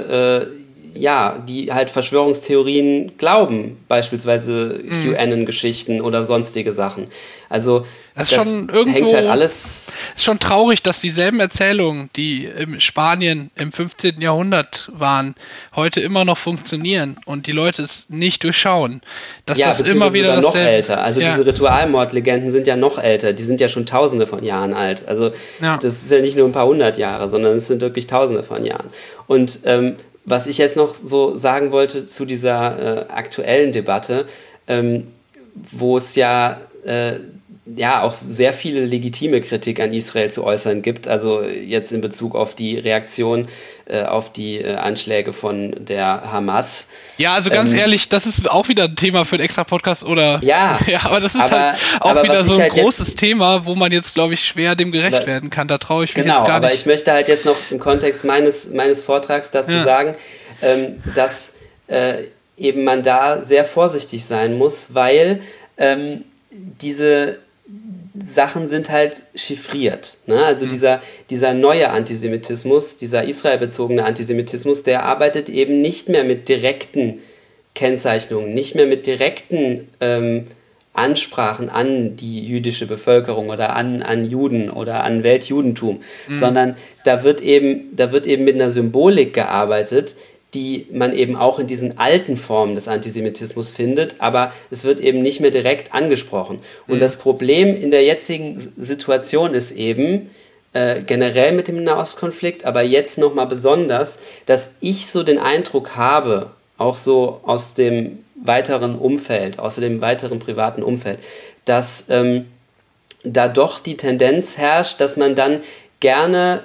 Speaker 2: die halt Verschwörungstheorien glauben, beispielsweise QAnon-Geschichten oder sonstige Sachen. Also das hängt halt alles.
Speaker 1: Ist schon traurig, dass dieselben Erzählungen, die in Spanien im 15. Jahrhundert waren, heute immer noch funktionieren und die Leute es nicht durchschauen. Dass das immer wieder
Speaker 2: noch älter. Also diese Ritualmordlegenden sind ja noch älter. Die sind ja schon Tausende von Jahren alt. Also das ist ja nicht nur ein paar hundert Jahre, sondern es sind wirklich Tausende von Jahren. Und was ich jetzt noch so sagen wollte zu dieser aktuellen Debatte, wo es auch sehr viele legitime Kritik an Israel zu äußern gibt, also jetzt in Bezug auf die Reaktion auf die Anschläge von der Hamas.
Speaker 1: Ja, also ganz ehrlich, das ist auch wieder ein Thema für einen extra Podcast, oder?
Speaker 2: Ja,
Speaker 1: aber das ist halt auch wieder so ein großes Thema, wo man jetzt, glaube ich, schwer dem gerecht werden kann. Da traue ich mich jetzt gar nicht.
Speaker 2: Aber ich möchte halt jetzt noch im Kontext meines Vortrags dazu sagen, dass eben man da sehr vorsichtig sein muss, weil diese Sachen sind halt chiffriert. Ne? Also dieser neue Antisemitismus, dieser israelbezogene Antisemitismus, der arbeitet eben nicht mehr mit direkten Kennzeichnungen, nicht mehr mit direkten Ansprachen an die jüdische Bevölkerung oder an Juden oder an Weltjudentum, sondern da wird eben mit einer Symbolik gearbeitet, die man eben auch in diesen alten Formen des Antisemitismus findet, aber es wird eben nicht mehr direkt angesprochen. Und das Problem in der jetzigen Situation ist eben, generell mit dem Nahostkonflikt, aber jetzt nochmal besonders, dass ich so den Eindruck habe, auch so aus dem weiteren Umfeld, aus dem weiteren privaten Umfeld, dass da doch die Tendenz herrscht, dass man dann gerne,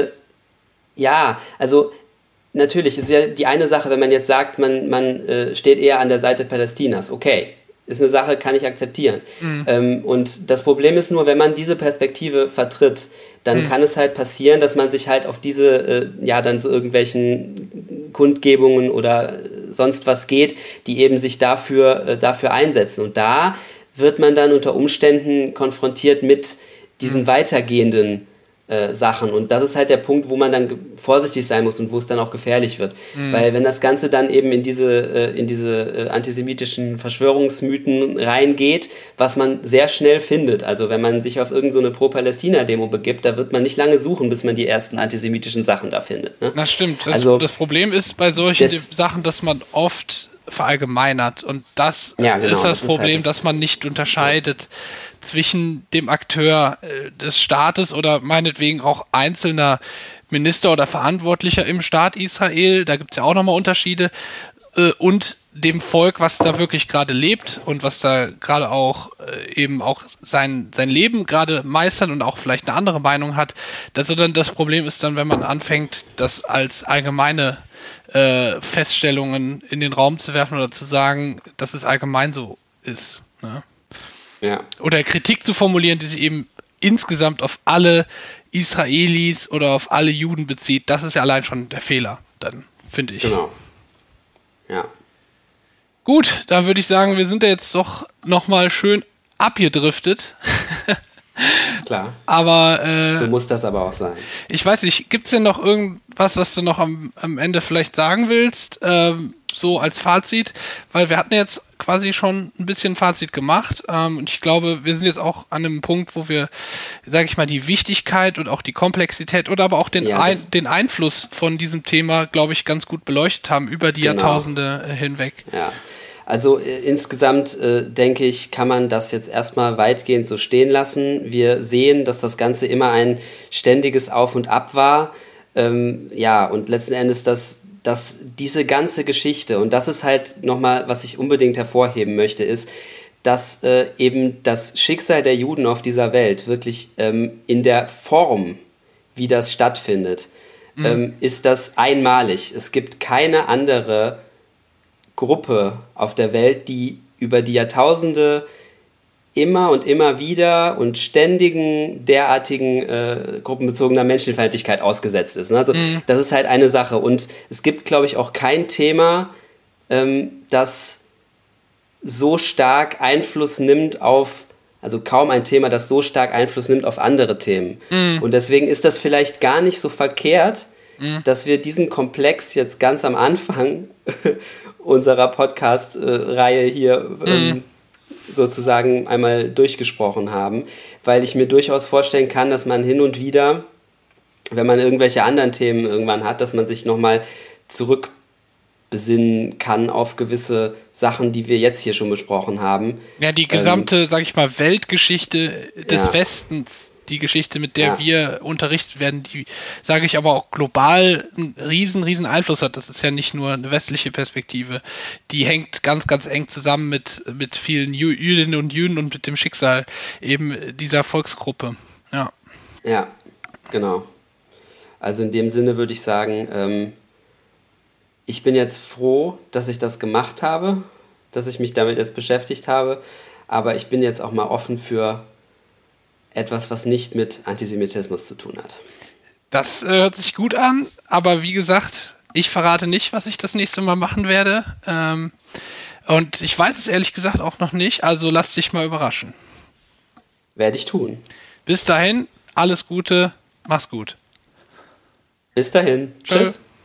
Speaker 2: natürlich ist ja die eine Sache, wenn man jetzt sagt, man steht eher an der Seite Palästinas. Okay, ist eine Sache, kann ich akzeptieren. Und das Problem ist nur, wenn man diese Perspektive vertritt, dann kann es halt passieren, dass man sich halt auf diese, dann so irgendwelchen Kundgebungen oder sonst was geht, die eben sich dafür einsetzen. Und da wird man dann unter Umständen konfrontiert mit diesen weitergehenden Sachen. Und das ist halt der Punkt, wo man dann vorsichtig sein muss und wo es dann auch gefährlich wird. Weil wenn das Ganze dann eben in diese antisemitischen Verschwörungsmythen reingeht, was man sehr schnell findet. Also wenn man sich auf irgendeine Pro-Palästina-Demo begibt, da wird man nicht lange suchen, bis man die ersten antisemitischen Sachen da findet. Ne?
Speaker 1: Das stimmt. Das Problem ist bei solchen Sachen, dass man oft verallgemeinert. Und das ist das Problem, dass man nicht unterscheidet zwischen dem Akteur des Staates oder meinetwegen auch einzelner Minister oder Verantwortlicher im Staat Israel, da gibt es ja auch nochmal Unterschiede, und dem Volk, was da wirklich gerade lebt und was da gerade auch eben auch sein Leben gerade meistert und auch vielleicht eine andere Meinung hat. Sondern das Problem ist dann, wenn man anfängt, das als allgemeine Feststellungen in den Raum zu werfen oder zu sagen, dass es allgemein so ist. Ne?
Speaker 2: Ja.
Speaker 1: Oder Kritik zu formulieren, die sich eben insgesamt auf alle Israelis oder auf alle Juden bezieht, das ist ja allein schon der Fehler, dann, finde ich.
Speaker 2: Genau. Ja.
Speaker 1: Gut, dann würde ich sagen, wir sind ja jetzt doch nochmal schön abgedriftet.
Speaker 2: Klar.
Speaker 1: Aber
Speaker 2: so muss das aber auch sein.
Speaker 1: Ich weiß nicht, gibt's denn noch irgendwas, was du noch am Ende vielleicht sagen willst, so als Fazit? Weil wir hatten jetzt quasi schon ein bisschen Fazit gemacht und ich glaube, wir sind jetzt auch an einem Punkt, wo wir, sage ich mal, die Wichtigkeit und auch die Komplexität oder aber auch den Einfluss von diesem Thema, glaube ich, ganz gut beleuchtet haben über die Jahrtausende hinweg.
Speaker 2: Ja. Also insgesamt denke ich, kann man das jetzt erstmal weitgehend so stehen lassen. Wir sehen, dass das Ganze immer ein ständiges Auf und Ab war. Und letzten Endes, dass diese ganze Geschichte, und das ist halt nochmal, was ich unbedingt hervorheben möchte, ist, dass eben das Schicksal der Juden auf dieser Welt wirklich in der Form, wie das stattfindet, ist das einmalig. Es gibt keine andere Gruppe auf der Welt, die über die Jahrtausende immer und immer wieder und ständigen derartigen gruppenbezogener Menschenfeindlichkeit ausgesetzt ist. Ne? Also das ist halt eine Sache. Und es gibt, glaube ich, auch kein Thema, das so stark Einfluss nimmt also kaum ein Thema, das so stark Einfluss nimmt auf andere Themen. Und deswegen ist das vielleicht gar nicht so verkehrt, dass wir diesen Komplex jetzt ganz am Anfang unserer Podcast-Reihe hier sozusagen einmal durchgesprochen haben, weil ich mir durchaus vorstellen kann, dass man hin und wieder, wenn man irgendwelche anderen Themen irgendwann hat, dass man sich nochmal zurückbesinnen kann auf gewisse Sachen, die wir jetzt hier schon besprochen haben.
Speaker 1: Ja, die gesamte, sag ich mal, Weltgeschichte des Westens, die Geschichte, mit der wir unterrichtet werden, die, sage ich aber auch global einen riesen Einfluss hat. Das ist ja nicht nur eine westliche Perspektive. Die hängt ganz, ganz eng zusammen mit vielen Jüdinnen und Juden und mit dem Schicksal eben dieser Volksgruppe. Ja.
Speaker 2: Ja, genau. Also in dem Sinne würde ich sagen, ich bin jetzt froh, dass ich das gemacht habe, dass ich mich damit jetzt beschäftigt habe, aber ich bin jetzt auch mal offen für etwas, was nicht mit Antisemitismus zu tun hat.
Speaker 1: Das hört sich gut an, aber wie gesagt, ich verrate nicht, was ich das nächste Mal machen werde. Und ich weiß es ehrlich gesagt auch noch nicht, also lass dich mal überraschen.
Speaker 2: Werde ich tun.
Speaker 1: Bis dahin, alles Gute, mach's gut.
Speaker 2: Bis dahin. Tschüss.